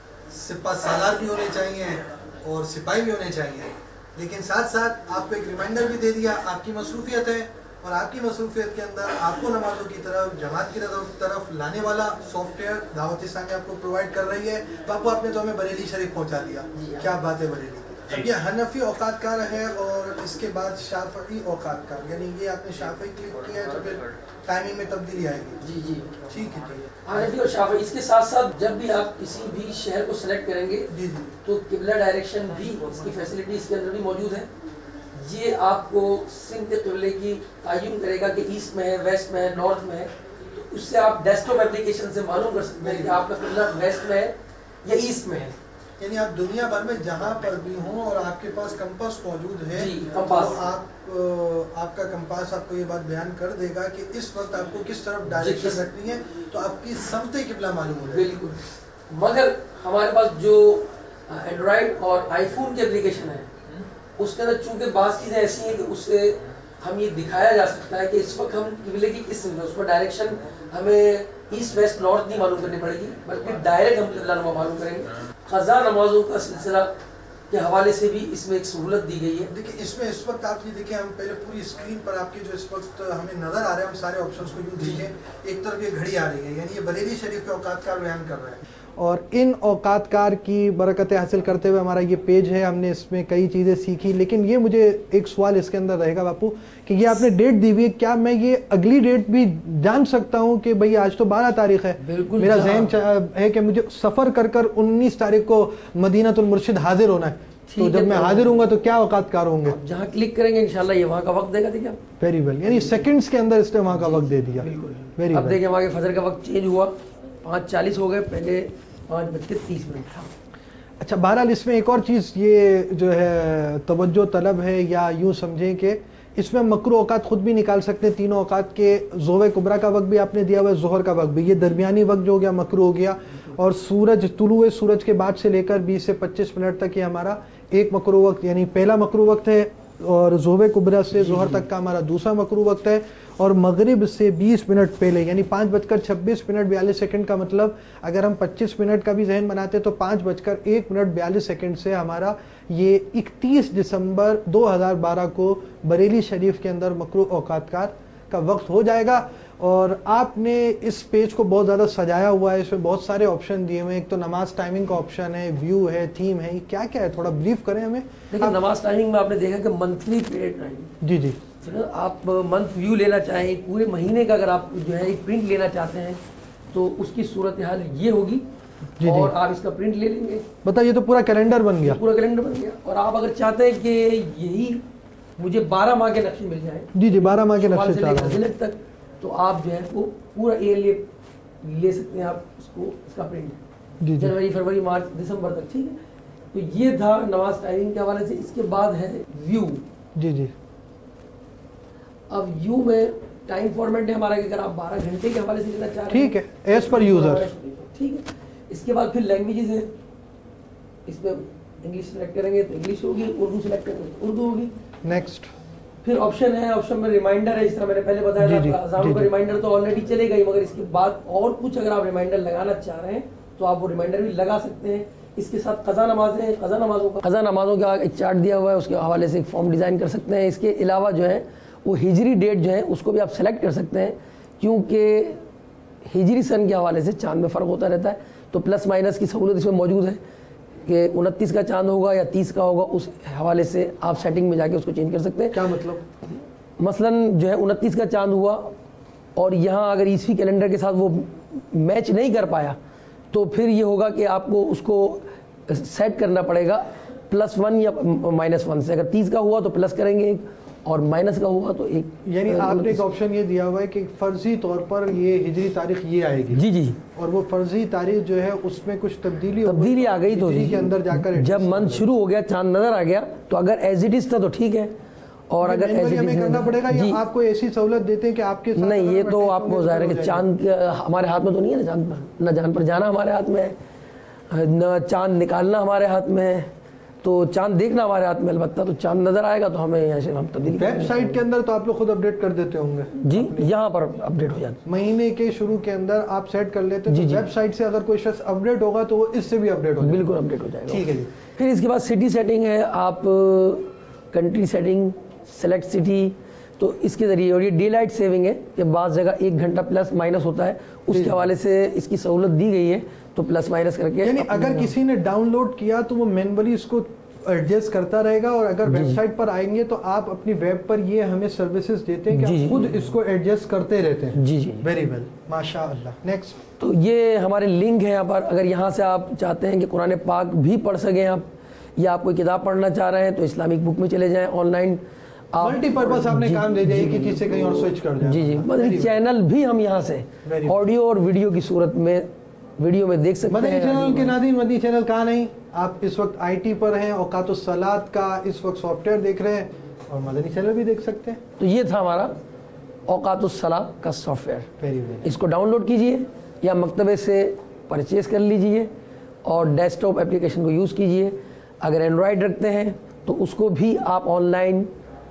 سپہ سالار بھی ہونے چاہیے اور سپاہی بھی ہونے چاہیے، لیکن ساتھ ساتھ آپ کو ایک ریمائنڈر بھی دے دیا. آپ کی مصروفیت ہے اور آپ کی مصروفیت کے اندر آپ کو نمازوں کی طرف، جماعت کی طرف لانے والا سافٹ ویئر دعوت اسلامی آپ کو پرووائڈ کر رہی ہے. پاپو آپ نے تو ہمیں بریلی شریف پہنچا دیا. کیا بات ہے بریلی. اب یہ حنفی اوقات کار ہے اور اس کے بعد شافعی اوقات کار، یعنی یہ آپ نے شافعی کلک کیا ہے تو پھر ٹائمنگ میں تبدیلی آئے گی. جی جی ٹھیک ہے. ٹھیک ہے. حنفی اور شافعی. اس کے ساتھ ساتھ جب بھی آپ کسی بھی شہر کو سلیکٹ کریں گے جی جی تو قبلہ ڈائریکشن بھی، اس کی فیسلٹی اس کے اندر بھی موجود ہے. یہ آپ کو سمت قبلے کی تعین کرے گا کہ ایسٹ میں ہے، ویسٹ میں ہے، نارتھ میں ہے. تو اس سے آپ ڈیسک ٹاپ اپلیکیشن سے معلوم کر سکتے ہیں کہ آپ کا قبلہ ویسٹ میں ہے یا ایسٹ میں ہے. یعنی آپ دنیا بھر میں جہاں پر بھی ہوں اور آپ کے پاس کمپاس موجود ہے، جی کمپاس، تو آپ آپ کا کمپاس آپ کو یہ بات بیان کر دے گا کہ اس وقت آپ کو کس طرف ڈائریکشن رکھنی ہے، تو آپ کی سمت قبلہ معلوم ہو جائے. بالکل. مگر ہمارے پاس جو اینڈرائڈ اور آئی فون کی اپلیکیشن ہے اس کے اندر چونکہ بعض چیزیں ایسی ہیں کہ اس سے ہم یہ دکھایا جا سکتا ہے کہ اس وقت ہم قبلے کی کس اس پر ڈائریکشن ہمیں ایسٹ ویسٹ نارتھ نہیں معلوم کرنی پڑے گی، بلکہ ڈائریکٹ ہم قبلہ نما معلوم کریں گے. قضا نمازوں کا سلسلہ کے حوالے سے بھی اس میں ایک سہولت دی گئی ہے. دیکھیں اس میں اس وقت آپ یہ دیکھیں، ہم پہلے پوری اسکرین پر آپ کے جو اس وقت ہمیں نظر آ رہے ہیں، ہم سارے آپشنس کو یوں دیکھیں. ایک طرف یہ گھڑی آ رہی ہے، یعنی یہ بریلی شریف کے اوقات کار بیان کر رہا ہے، اور ان اوقات کار کی برکتیں حاصل کرتے ہوئے ہمارا یہ پیج ہے. ہم نے اس میں کئی چیزیں سیکھی، لیکن یہ مجھے ایک سوال اس کے اندر رہے گا باپو کہ یہ آپ نے ڈیٹ دی ہوئی ہے، کیا میں یہ اگلی ڈیٹ بھی جان سکتا ہوں کہ بھئی آج تو بارہ تاریخ ہے، میرا ذہن ہے کہ مجھے سفر کر کر انیس تاریخ کو مدینہ المرشد حاضر ہونا ہے، تو جب میں حاضر ہوں گا تو کیا اوقات کار ہوں گے؟ جہاں کلک کریں گے انشاءاللہ یہ وہاں کا وقت دے گا. دیکھیں ویری ویل، یعنی سیکنڈز کے اندر اس نے وہاں کا وقت دے دیا. بالکل. اب دیکھیں وہاں کے فجر کا وقت چینج ہوا، پانچ چالیس ہو گئے، پہلے پانچ بج کے تیس منٹ تھا. اچھا بہرحال اس میں ایک اور چیز یہ جو ہے توجہ طلب ہے، یا یوں سمجھیں کہ اس میں مکرو اوقات خود بھی نکال سکتے ہیں. تینوں اوقات کے ظہر کبریٰ کا وقت بھی آپ نے دیا ہوا ہے، ظہر کا وقت بھی، یہ درمیانی وقت جو ہو گیا مکرو ہو گیا. اور سورج طلوع سورج کے بعد سے لے کر بیس سے پچیس منٹ تک یہ ہمارا ایک مکرو وقت، یعنی پہلا مکرو وقت ہے، اور ظہر کبریٰ سے ظہر تک کا ہمارا دوسرا مکرو وقت ہے. اور مغرب سے بیس منٹ پہلے یعنی پانچ بج کر چھبیس منٹ بیالیس سیکنڈ کا مطلب اگر ہم پچیس منٹ کا بھی ذہن بناتے تو پانچ بج کر ایک منٹ بیالیس سیکنڈ سے ہمارا یہ اکتیس دسمبر دو ہزار بارہ کو بریلی شریف کے اندر مکرو اوقات کار کا وقت ہو جائے گا. اور آپ نے اس پیج کو بہت زیادہ سجایا ہوا ہے، اس میں بہت سارے آپشن دیے ہوئے ہیں. ایک تو نماز ٹائمنگ کا آپشن ہے، ویو ہے، تھیم ہے، کیا کیا ہے تھوڑا بریف کریں ہمیں. لیکن نماز ٹائمنگ میں آپ نے دیکھا کہ منتھلی پیریڈ ٹائمنگ، جی جی آپ منتھ ویو لینا چاہیں پورے مہینے کا، اگر آپ جو ہے ایک پرنٹ لینا چاہتے ہیں تو اس کی صورتحال یہ ہوگی. جی اور آپ اس کا پرنٹ لے لیں گے. بتائیے تو پورا کیلنڈر بن گیا، پورا کیلنڈر بن گیا. اور آپ اگر چاہتے ہیں کہ یہی مجھے بارہ ماہ کے نقشے مل جائیں، جی جی بارہ ماہ کے نقشے چاہ رہے ہیں تک، تو آپ جو ہے وہ پورا ایئر لے سکتے ہیں. آپ اس کو اس کا پرنٹ جی جنوری فروری مارچ دسمبر تک، ٹھیک ہے. تو یہ تھا نماز ٹائمنگ کے حوالے سے. اس کے بعد ہے ویو. جی جی اب ویو میں ٹائم فارمیٹ ہے ہمارا کہ اگر آپ بارہ گھنٹے کے حوالے سے لینا چاہ رہے ہیں، ٹھیک ہے، ایز پر یوزر، ٹھیک ہے. اس کے بعد پھر لینگویجز ہیں، اس میں انگلش سلیکٹ کریں گے تو انگلش ہوگی، اردو سلیکٹ کریں گے تو اردو ہوگی. نیکسٹ پھر آپشن ہے، آپشن میں ریمائنڈر ہے، جس طرح میں نے پہلے بتایا تھا اذانوں کا ریمائنڈر تو آلریڈی چلے گئی، مگر اس کے بعد اور کچھ اگر آپ ریمائنڈر لگانا چاہ رہے ہیں تو آپ وہ ریمائنڈر بھی لگا سکتے ہیں. اس کے ساتھ قضا نمازیں ہیں، قضا نمازوں کا قضا نمازوں کا ایک چارٹ دیا ہوا ہے، اس کے حوالے سے ایک فارم ڈیزائن کر سکتے ہیں. اس کے علاوہ جو ہے وہ ہجری ڈیٹ جو ہے اس کو بھی آپ سلیکٹ کر سکتے ہیں، کیونکہ ہجری سن کے حوالے سے چاند میں فرق ہوتا رہتا ہے. تو پلس مائنس کی سہولت اس میں موجود ہے کہ انتیس کا چاند ہوگا یا تیس کا ہوگا، اس حوالے سے آپ سیٹنگ میں جا کے اس کو چینج کر سکتے ہیں. کیا مطلب؟ مثلاً جو ہے انتیس کا چاند ہوا اور یہاں اگر عیسوی کیلنڈر کے ساتھ وہ میچ نہیں کر پایا تو پھر یہ ہوگا کہ آپ کو اس کو سیٹ کرنا پڑے گا پلس ون یا مائنس ون سے. اگر تیس کا ہوا تو پلس کریں گے ایک، اور مائنس کا ہوا تو ایک. یعنی آپ نے ایک آپشن یہ دیا ہوا ہے کہ فرضی طور پر یہ ہجری تاریخ یہ آئے گی. جی جی. اور وہ فرضی تاریخ جو ہے اس میں کچھ تبدیلی تبدیلی آ گئی تو کے اندر جا کر جب منتھ شروع ہو گیا چاند نظر آ گیا تو اگر ایز اٹ از تھا تو ٹھیک ہے، اور اگر ایز اٹ از کرنا پڑے گا یا آپ کو ایسی سہولت دیتے ہیں کہ آپ کے نہیں، یہ تو آپ کو ظاہر ہے کہ چاند ہمارے ہاتھ میں تو نہیں ہے نا. چاند پر نہ جان پر جانا ہمارے ہاتھ میں ہے، نہ چاند نکالنا ہمارے ہاتھ میں ہے. تو چاند دیکھنا ہمارے ہاتھ میں، البتہ تو چاند نظر آئے گا تو ہمیں یہاں سے ہم تبدیلی. ویب سائٹ کے اندر تو آپ لوگ خود اپڈیٹ کر دیتے ہوں گے؟ جی یہاں پر اپڈیٹ ہو جاتا ہے مہینے کے شروع کے اندر آپ سیٹ کر لیتے ہیں. جی ویب سائٹ سے اگر کوئی شخص اپڈیٹ ہوگا تو وہ اس سے بھی اپڈیٹ ہو جائے گا. بالکل اپڈیٹ ہو جائے گا. ٹھیک ہے جی. پھر اس کے بعد سٹی سیٹنگ ہے، آپ کنٹری سیٹنگ سلیکٹ سٹی، تو اس کے ذریعے. اور یہ ڈے لائٹ سیونگ ہے کہ بعض جگہ ایک گھنٹہ پلس مائنس ہوتا ہے، اس کے حوالے سے اس کی سہولت دی گئی ہے تو پلس مائنس کر کے. یعنی اگر کسی نے ڈاؤن لوڈ کیا تو وہ مینولی اس کو ایڈجسٹ کرتا رہے گا، اور اگر ویب سائٹ پر آئیں گے تو آپ اپنی ویب پر یہ ہمیں سروسز دیتے ہیں کہ آپ خود اس کو ایڈجسٹ کرتے رہتے ہیں. جی جی ویری ویل، ماشاء اللہ. نیکسٹ. تو یہ ہمارے لنک ہے یہاں پر، اگر یہاں سے آپ چاہتے ہیں کہ قرآن پاک بھی پڑھ سکیں آپ، یا آپ کوئی کتاب پڑھنا چاہ رہے ہیں تو اسلامک بک میں چلے جائیں آن لائن. ملٹی پرپز آپ نے کام دے دیا ایک ہی چیز سے کہیں اور سوئچ کر دیا. جی جی. مدنی چینل بھی ہم یہاں سے آڈیو اور ویڈیو کی صورت میں ویڈیو میں دیکھ سکتے ہیں. مدنی چینل کے ناظرین، مدنی چینل کہاں نہیں، آپ اس وقت آئی ٹی پر ہیں، اوقات الصلاۃ کا اس وقت سافٹ ویئر دیکھ رہے ہیں، اور مدنی چینل بھی دیکھ سکتے ہیں. تو یہ تھا ہمارا اوقات الصلاۃ کا سافٹ ویئر. Very well. اس کو ڈاؤن لوڈ کیجئے یا مکتبے سے پرچیز کر لیجئے اور ڈیسک ٹاپ اپلیکیشن کو یوز کیجئے. اگر اینڈرائڈ رکھتے ہیں تو اس کو بھی آپ آن لائن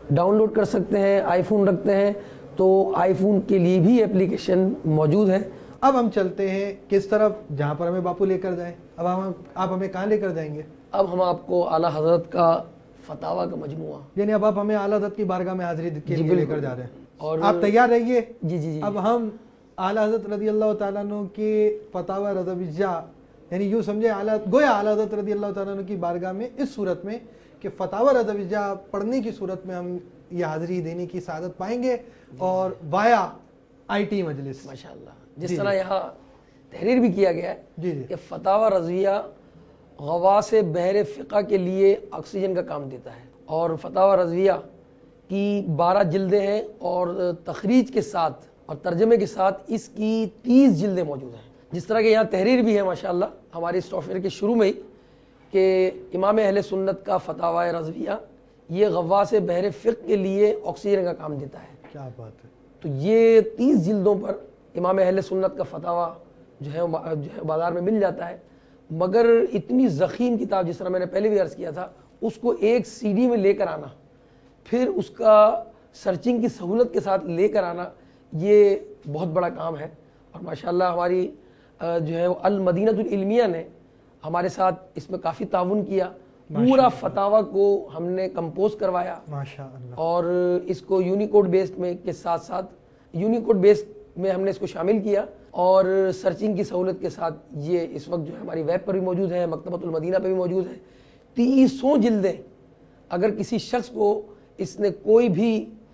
ڈاؤن لوڈ کر سکتے ہیں. آئی فون رکھتے ہیں تو آئی فون کے لیے بھی اپلیکیشن موجود ہے. اب ہم چلتے ہیں کس طرف جہاں پر ہمیں باپو لے کر جائیں. اب ہم آپ ہمیں کہاں لے کر جائیں گے؟ اب ہم آپ کو اعلیٰ حضرت کا فتاویٰ کا مجموعہ، یعنی اب آپ ہمیں اعلیٰ حضرت کی بارگاہ میں حاضری کے جی لیے لے بالکل. کر جا رہے ہیں. اور آپ تیار رہیے. جی جی جی اب ہم اعلیٰ حضرت رضی اللہ تعالیٰ عنہ کے فتاویٰ رضویہ، یعنی یوں سمجھے اعلیٰ گویا اعلیٰ حضرت رضی اللہ تعالیٰ عنہ کی بارگاہ میں اس صورت میں کہ فتاویٰ رضویہ پڑھنے کی صورت میں ہم یہ حاضری دینے کی سعادت پائیں گے، اور وایا آئی ٹی مجلس. ماشاءاللہ. جس طرح یہاں تحریر بھی کیا گیا ہے جی جی کہ فتاویٰ رضویہ غواص بحر فقہ کے لیے آکسیجن کا کام دیتا ہے، اور فتاویٰ رضویہ کی بارہ جلدیں ہیں، اور تخریج کے ساتھ اور ترجمے کے ساتھ اس کی تیس جلدیں موجود ہیں. جس طرح کہ یہاں تحریر بھی ہے ماشاءاللہ ہماری سافٹ ویئر کے شروع میں ہی کہ امام اہل سنت کا فتاویٰ رضویہ یہ غواص بحر فقہ کے لیے آکسیجن کا کام دیتا ہے. کیا بات ہے. تو یہ تیس جلدوں پر امام اہل سنت کا فتاویٰ جو ہے جو ہے بازار میں مل جاتا ہے. مگر اتنی ضخیم کتاب، جس طرح میں نے پہلے بھی عرض کیا تھا، اس کو ایک سی ڈی میں لے کر آنا، پھر اس کا سرچنگ کی سہولت کے ساتھ لے کر آنا، یہ بہت بڑا کام ہے. اور ماشاءاللہ ہماری جو ہے المدینہ العلمیہ نے ہمارے ساتھ اس میں کافی تعاون کیا. پورا فتاویٰ کو ہم نے کمپوز کروایا ماشاءاللہ، اور اس کو یونیکوڈ بیسڈ میں کے ساتھ ساتھ یونیکوڈ بیسڈ میں ہم نے اس کو شامل کیا، اور سرچنگ کی سہولت کے ساتھ یہ اس وقت جو ہے ہماری ویب پر بھی موجود ہے، مکتبۃ المدینہ پہ بھی موجود ہے. تیسوں جلدیں اگر کسی شخص کو اس نے کوئی بھی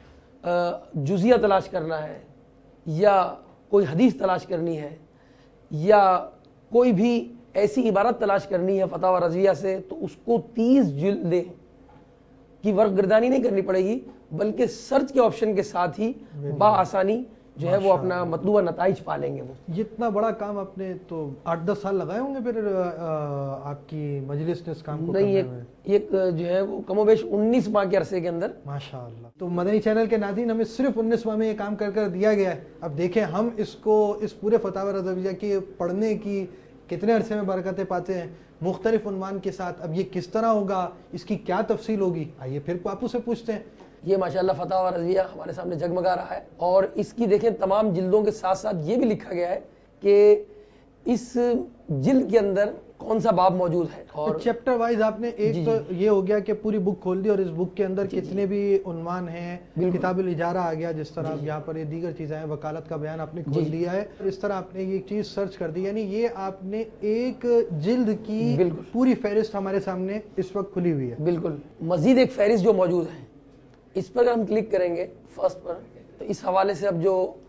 جزیہ تلاش کرنا ہے، یا کوئی حدیث تلاش کرنی ہے، یا کوئی بھی ایسی عبارت تلاش کرنی ہے فتاویٰ رضویہ سے، تو اس کو تیس جلدیں کی ورق گردانی نہیں کرنی پڑے گی، بلکہ سرچ کے آپشن کے ساتھ ہی بآسانی جو ہے وہ اپنا مطلوبہ نتائج پا لیں گے. وہ اتنا بڑا کام آپ نے تو آٹھ دس سال لگائے ہوں گے پھر آپ کی مجلس نے اس کام کو نہیں، ایک جو ہے وہ کم و بیش انیس ماہ کے عرصے کے اندر. ماشاءاللہ. تو مدنی چینل کے ناظرین، ہمیں صرف انیس ماہ میں یہ کام کر کر دیا گیا ہے. اب دیکھیں ہم اس کو اس پورے فتاویٰ رضویہ کی پڑھنے کی کتنے عرصے میں برکتیں پاتے ہیں، مختلف عنوان کے ساتھ. اب یہ کس طرح ہوگا، اس کی کیا تفصیل ہوگی، آئیے پھر باپو سے پوچھتے ہیں. یہ ماشاءاللہ فتاویٰ رضویہ ہمارے سامنے جگمگا رہا ہے، اور اس کی دیکھیں تمام جلدوں کے ساتھ ساتھ یہ بھی لکھا گیا ہے کہ اس جلد کے اندر کون سا باب موجود ہے. اور چیپٹر وائز آپ نے ایک تو یہ ہو گیا کہ پوری بک کھول دی، اور اس بک کے اندر کتنے بھی عنوان ہیں، کتاب الاجارہ آ گیا، جس طرح یہاں پر یہ دیگر چیزیں ہیں، وکالت کا بیان آپ نے کھول دیا ہے. اس طرح آپ نے یہ چیز سرچ کر دی، یعنی یہ آپ نے ایک جلد کی پوری فہرست ہمارے سامنے اس وقت کھلی ہوئی ہے. بالکل. مزید ایک فہرست جو موجود ہے، اس پر اگر ہم کلک کریں گے فرسٹ پر، تو اس حوالے سے اب جو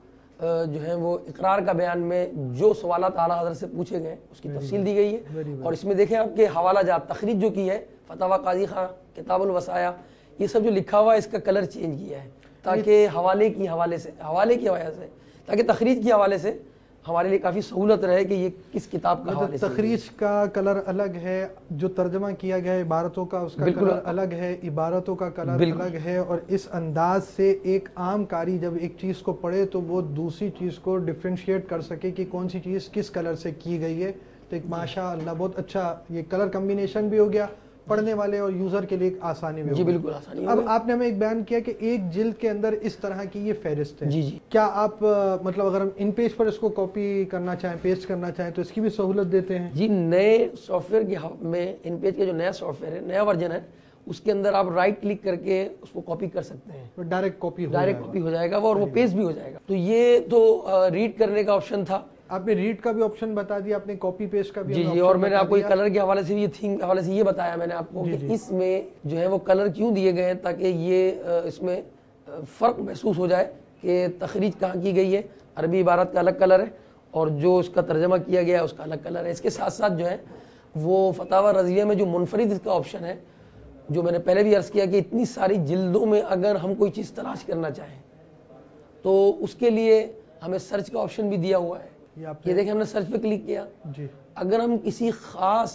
جو ہے وہ اقرار کا بیان میں جو سوالات اعلیٰ حضرت سے پوچھے گئے اس کی تفصیل دی گئی ہے. اور اس میں دیکھیں آپ کے حوالہ جات، تخریج جو کی ہے فتاویٰ قاضی خان، کتاب الوصایا، یہ سب جو لکھا ہوا ہے اس کا کلر چینج کیا ہے تاکہ حوالے کی حوالے سے حوالے کی وجہ سے تاکہ تخریج کی حوالے سے ہمارے لیے کافی سہولت رہے کہ یہ کس کتاب کا حوالے سے. تخریج کا کلر الگ ہے، جو ترجمہ کیا گیا ہے عبارتوں کا اس کا کلر الگ ہے، عبارتوں کا کلر الگ ہے. اور اس انداز سے ایک عام قاری جب ایک چیز کو پڑھے تو وہ دوسری چیز کو ڈیفرینشیٹ کر سکے کہ کون سی چیز کس کلر سے کی گئی ہے. تو ایک ماشاء اللہ بہت اچھا یہ کلر کمبینیشن بھی ہو گیا، پڑھنے والے اور یوزر کے لیے ایک آسانی بھی. جی بالکل آسانی. اب آپ نے ہمیں ایک بیان کیا کہ ایک جلد کے اندر اس طرح کی یہ فہرست ہے. جی جی. کیا آپ مطلب اگر ہم ان پیج پر اس کو کاپی کرنا چاہیں، پیسٹ کرنا چاہیں تو اس کی بھی سہولت دیتے ہیں؟ جی، نئے سافٹ ویئر کے میں ان پیج کا جو نیا سافٹ ویئر ہے، نیا ورژن ہے، اس کے اندر آپ رائٹ کلک کر کے اس کو کاپی کر سکتے ہیں. ڈائریکٹ کاپی ڈائریکٹ کاپی ہو جائے گا وہ، اور وہ پیسٹ بھی ہو جائے گا. تو یہ تو ریڈ کرنے کا آپشن تھا. آپ نے ریڈ کا بھی آپشن بتا دیا، آپ نے کاپی پیسٹ کا بھی. جی جی. اور میں نے آپ کو کلر کے حوالے سے یہ تھیم کے حوالے سے یہ بتایا میں نے آپ کو کہ اس میں جو ہے وہ کلر کیوں دیے گئے ہیں تاکہ یہ اس میں فرق محسوس ہو جائے کہ تخریج کہاں کی گئی ہے. عربی عبارت کا الگ کلر ہے اور جو اس کا ترجمہ کیا گیا ہے اس کا الگ کلر ہے. اس کے ساتھ ساتھ جو ہے وہ فتاویٰ رضویہ میں جو منفرد اس کا آپشن ہے، جو میں نے پہلے بھی عرض کیا کہ اتنی ساری جلدوں میں اگر ہم کوئی چیز تلاش کرنا چاہیں تو اس کے لیے ہمیں سرچ کا آپشن بھی دیا ہوا ہے. یہ دیکھیں ہم نے سرچ پہ کلک کیا. جی. اگر ہم کسی خاص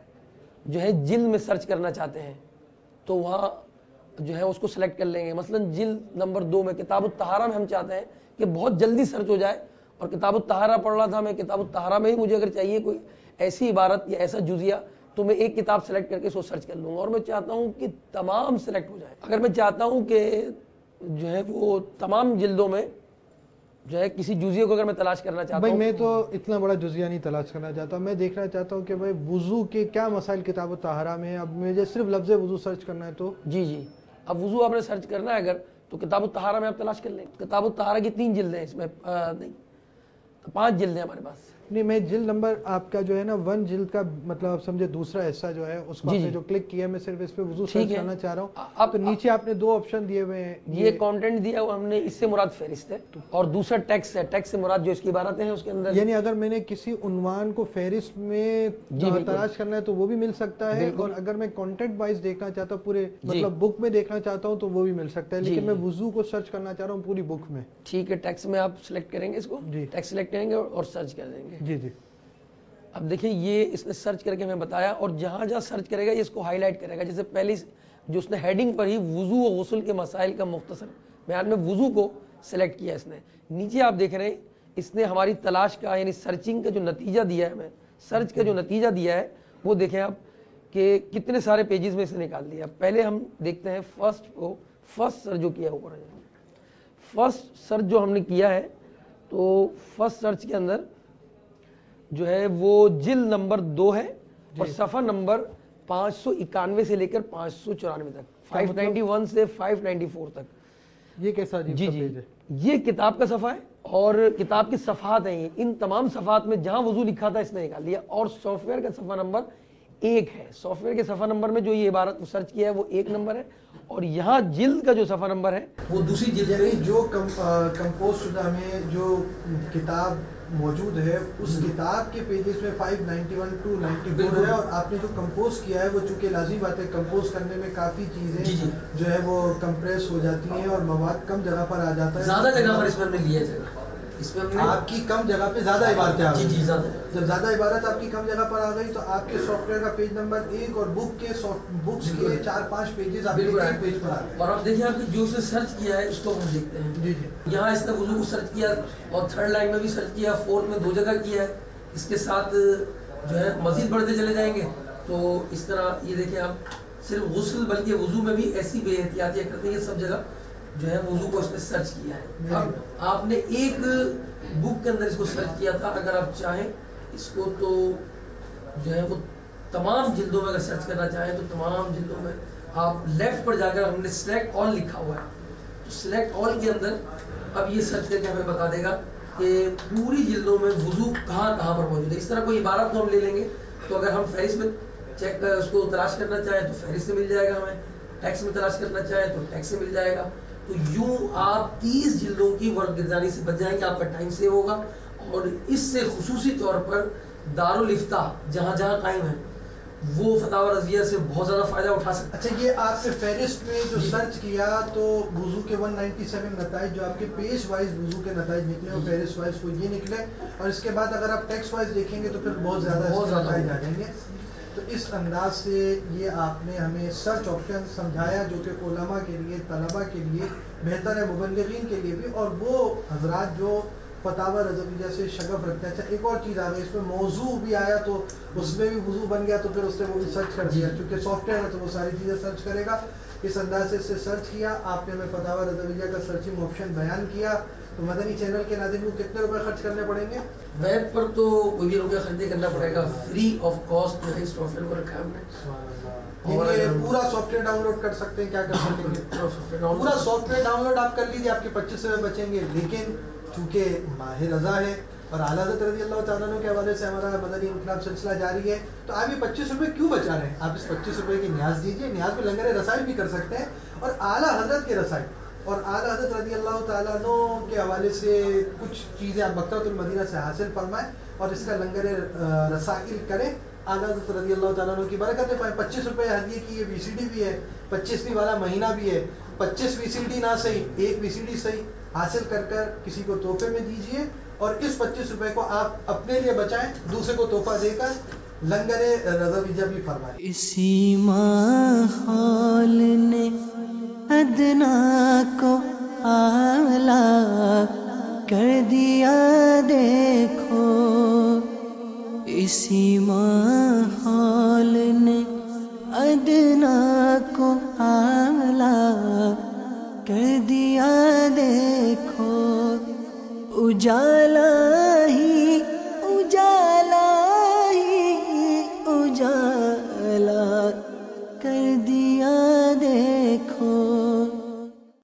جو ہے جلد میں سرچ کرنا چاہتے ہیں تو وہاں جو ہے اس کو سلیکٹ کر لیں گے. مثلا جلد نمبر دو میں کتاب الطہارہ میں ہم چاہتے ہیں کہ بہت جلدی سرچ ہو جائے، اور کتاب الطہارہ پڑھ رہا تھا میں، کتاب الطہارہ میں ہی مجھے اگر چاہیے کوئی ایسی عبارت یا ایسا جزیہ تو میں ایک کتاب سلیکٹ کر کے اس کو سرچ کر لوں گا, اور میں چاہتا ہوں کہ تمام سلیکٹ ہو جائے. اگر میں چاہتا ہوں کہ جو ہے وہ تمام جلدوں میں جو ہے کسی جزیے کو اگر میں تلاش کرنا چاہتا بھائی ہوں, میں تو اتنا بڑا جزیہ نہیں تلاش کرنا چاہتا, میں دیکھنا چاہتا ہوں کہ بھائی وضو کے کیا مسائل کتاب الطہارہ میں ہیں. اب مجھے صرف لفظ وضو سرچ کرنا ہے تو جی جی اب وضو آپ نے سرچ کرنا ہے اگر, تو کتاب الطہارہ میں آپ تلاش کر لیں. کتاب الطہارہ کی تین جلدیں ہیں اس میں, نہیں پانچ جلدیں ہمارے پاس. نہیں, میں جلد نمبر آپ کا جو ہے نا ون جلد کا مطلب آپ سمجھے دوسرا حصہ جو ہے اس کو آپ نے جو کلک کیا, میں صرف اس پہ وضو سرچ کرنا چاہ رہا ہوں. اب تو نیچے آپ نے دو آپشن دیے ہوئے ہیں, یہ کانٹینٹ دیا ہوا ہم نے, اس سے مراد فہرست ہے, اور دوسرا ٹیکسٹ ہے. ٹیکسٹ سے مراد جو اس کی عبارتیں ہیں اس کے اندر, یعنی اگر میں نے کسی عنوان کو فہرست میں تلاش کرنا ہے تو وہ بھی مل سکتا ہے, اور اگر میں کانٹینٹ وائز دیکھنا چاہتا ہوں پورے مطلب بک میں دیکھنا چاہتا ہوں تو وہ بھی مل سکتا ہے, لیکن میں وضو کو سرچ کرنا چاہ رہا ہوں پوری بک میں. ٹھیک ہے, ٹیکسٹ میں آپ سلیکٹ کریں گے اس کو, ٹیکسٹ سلیکٹ کریں گے اور سرچ کر دیں گے. جی جی اب دیکھیں یہ اس نے سرچ کر کے ہمیں بتایا, اور جہاں جہاں سرچ کرے گا یہ اس کو ہائی لائٹ کرے گا. جیسے پہلی جو اس نے ہیڈنگ پر ہی وضو و غسل کے مسائل کا مختصر بیان میں وضو کو سلیکٹ کیا اس نے. نیچے آپ دیکھ رہے ہیں اس نے ہماری تلاش کا یعنی سرچنگ کا جو نتیجہ دیا ہے, ہمیں سرچ کا جو نتیجہ دیا ہے وہ دیکھیں آپ کہ کتنے سارے پیجز میں اس نے نکال دیا. پہلے ہم دیکھتے ہیں فرسٹ کو, فرسٹ سرچ جو کیا ہے اوپر, فرسٹ سرچ جو ہم نے کیا ہے تو فرسٹ سرچ کے اندر جو ہے وہ جلد نمبر دو ہے, اور صفحہ نمبر پانچ سو اکانوے سے لے کر پانچ سو چورانوے تک, فائیو نائنٹی ون سے فائیو نائنٹی فور تک. یہ کیسا جی جی یہ کتاب کا صفحہ ہے, اور کتاب کے صفحات ہیں, ان تمام صفحات میں جہاں وضو لکھا تھا اس نے نکال دیا. اور سافٹ ویئر کا صفحہ نمبر ایک ہے, سافٹ ویئر کے صفحہ نمبر میں جو یہ عبارت سرچ کیا ہے وہ ایک نمبر ہے, اور یہاں جلد کا جو صفحہ نمبر ہے وہ دوسری جلد. یعنی جو کمپوز شدہ میں جو کتاب موجود ہے اس کتاب کے پیجز میں five ninety one to ninety four ہے, اور آپ نے جو کمپوز کیا ہے وہ چونکہ لازمی بات ہے کمپوز کرنے میں کافی چیزیں جو ہے وہ کمپریس ہو جاتی ہیں اور مواد کم جگہ پر آ جاتا ہے. زیادہ جگہ پر اس میں ہم نے لیا جگہ, اس میں آپ کی کم جگہ پہ زیادہ عبارتیں آ گئی. جی زیادہ جب زیادہ عبارت آپ کی کم جگہ پر آ گئی تو آپ کے سافٹ ویئر کا پیج نمبر ایک اور بک کے بکس کے چار پانچ پیجز آپ کے ایک پیج پر آ گئے. اور اب دیکھیں آپ نے جو اسے سرچ کیا ہے اس کو ہم دیکھتے ہیں. جی جی یہاں اس نے وضو کو سرچ کیا, اور تھرڈ لائن میں بھی سرچ کیا, فورتھ میں دو جگہ کیا ہے. اس کے ساتھ جو ہے مزید بڑھتے چلے جائیں گے تو اس طرح یہ دیکھیں آپ صرف غسل بلکہ وضو میں بھی ایسی بے احتیاطیاں کرتے ہیں, سب جگہ جو ہے وضو کو اس نے سرچ کیا ہے. اب آپ نے ایک بک کے اندر اس کو سرچ کیا تھا, اگر آپ چاہیں اس کو تو جو ہے وہ تمام جلدوں میں اگر سرچ کرنا چاہیں تو تمام جلدوں میں آپ لیفٹ پر جا کر, ہم نے سلیکٹ آل لکھا ہوا ہے, تو سلیکٹ آل کے اندر اب یہ سرچ کر کے ہمیں بتا دے گا کہ پوری جلدوں میں وضو کہاں کہاں پر موجود ہے. اس طرح کوئی عبارت کو ہم لے لیں گے تو اگر ہم فہرست میں چیک اس کو تلاش کرنا چاہیں تو فہرست سے مل جائے گا, ہمیں ٹیکسٹ میں تلاش کرنا چاہیں تو ٹیکسٹ سے مل جائے گا. تو یوں آپ تیس جلدوں کی ورق گردانی سے بچ جائیں گے, آپ کا ٹائم سیو ہوگا, اور اس سے خصوصی طور پر دارالافتاء جہاں جہاں قائم ہے وہ فتاوی رضویہ سے بہت زیادہ فائدہ اٹھا سکتے ہیں. اچھا, یہ آپ نے فہرست میں جو سرچ کیا تو وضو کے ون نائنٹی سیون نتائج جو آپ کے پیج وائز وضو کے نتائج نکلے اور فہرست وائز وہ یہ نکلے, اور اس کے بعد اگر آپ ٹیکسٹ وائز دیکھیں گے تو پھر بہت زیادہ نتائج آ جائیں گے. تو اس انداز سے یہ آپ نے ہمیں سرچ آپشن سمجھایا جو کہ علماء کے لیے, طلباء کے لیے بہتر ہے, مبلغین کے لیے بھی, اور وہ حضرات جو فتاوی رضویہ سے شغف رکھتے ہیں. اچھا ایک اور چیز آ گئی, اس میں موضوع بھی آیا تو اس میں بھی وضو بن گیا, تو پھر اس نے وہ بھی سرچ کر دیا, چونکہ سافٹ ویئر ہے تو وہ ساری چیزیں سرچ کرے گا. اس انداز سے اس سے سرچ کیا, آپ نے ہمیں فتاوی رضویہ کا سرچنگ آپشن بیان کیا. تو مدنی چینل کے ناظرین کو کتنے روپے خرچ کرنے پڑیں گے؟ ویب پر تو کوئی بھی روپیہ خرچ کرنا پڑے گا, فری آف کاسٹ جو ہے سافٹ ویئر کو رکھا ہے ہم نے. اور پورا سافٹ ویئر ڈاؤن لوڈ کر سکتے ہیں, کیا کر سکیں گے پورا سافٹ ویئر ڈاؤن لوڈ آپ کر لیجیے, آپ کے پچیس روپے بچیں گے. لیکن چونکہ ماہ رضا ہے اور اعلیٰ حضرت رضی اللہ تعالیٰ عنہ کے حوالے سے ہمارا مدنی انقلاب سلسلہ جاری ہے, تو آپ یہ پچیس روپے کیوں بچا رہے ہیں؟ آپ اس پچیس روپے کی نیاز دیجیے, نیاز میں لنگر رسائی بھی کر سکتے ہیں, اور اعلیٰ حضرت کے رسائی اور اعلیٰ حضرت رضی اللہ تعالیٰ عنہ کے حوالے سے کچھ چیزیں آپ مکتبۃ المدینہ سے حاصل فرمائیں اور اس کا لنگر رسائل کریں, اعلیٰ حضرت رضی اللہ تعالیٰ عنہ کی برکتیں پائیں. پچیس روپے ہدیے کی یہ وی سی ڈی بھی ہے, پچیسویں والا مہینہ بھی ہے, پچیس وی سی ڈی نہ صحیح ایک وی سی ڈی صحیح حاصل کر کر کسی کو تحفے میں دیجیے, اور اس پچیس روپے کو آپ اپنے لیے بچائیں, دوسرے کو تحفہ دے کر لنگر رضویہ بھی فرمائیں. اسی ماحول نے ادنا کو اعلیٰ کر دیا دیکھو, اسی ماحول نے ادنا کو اعلیٰ کر دیا، دیکھو اجالا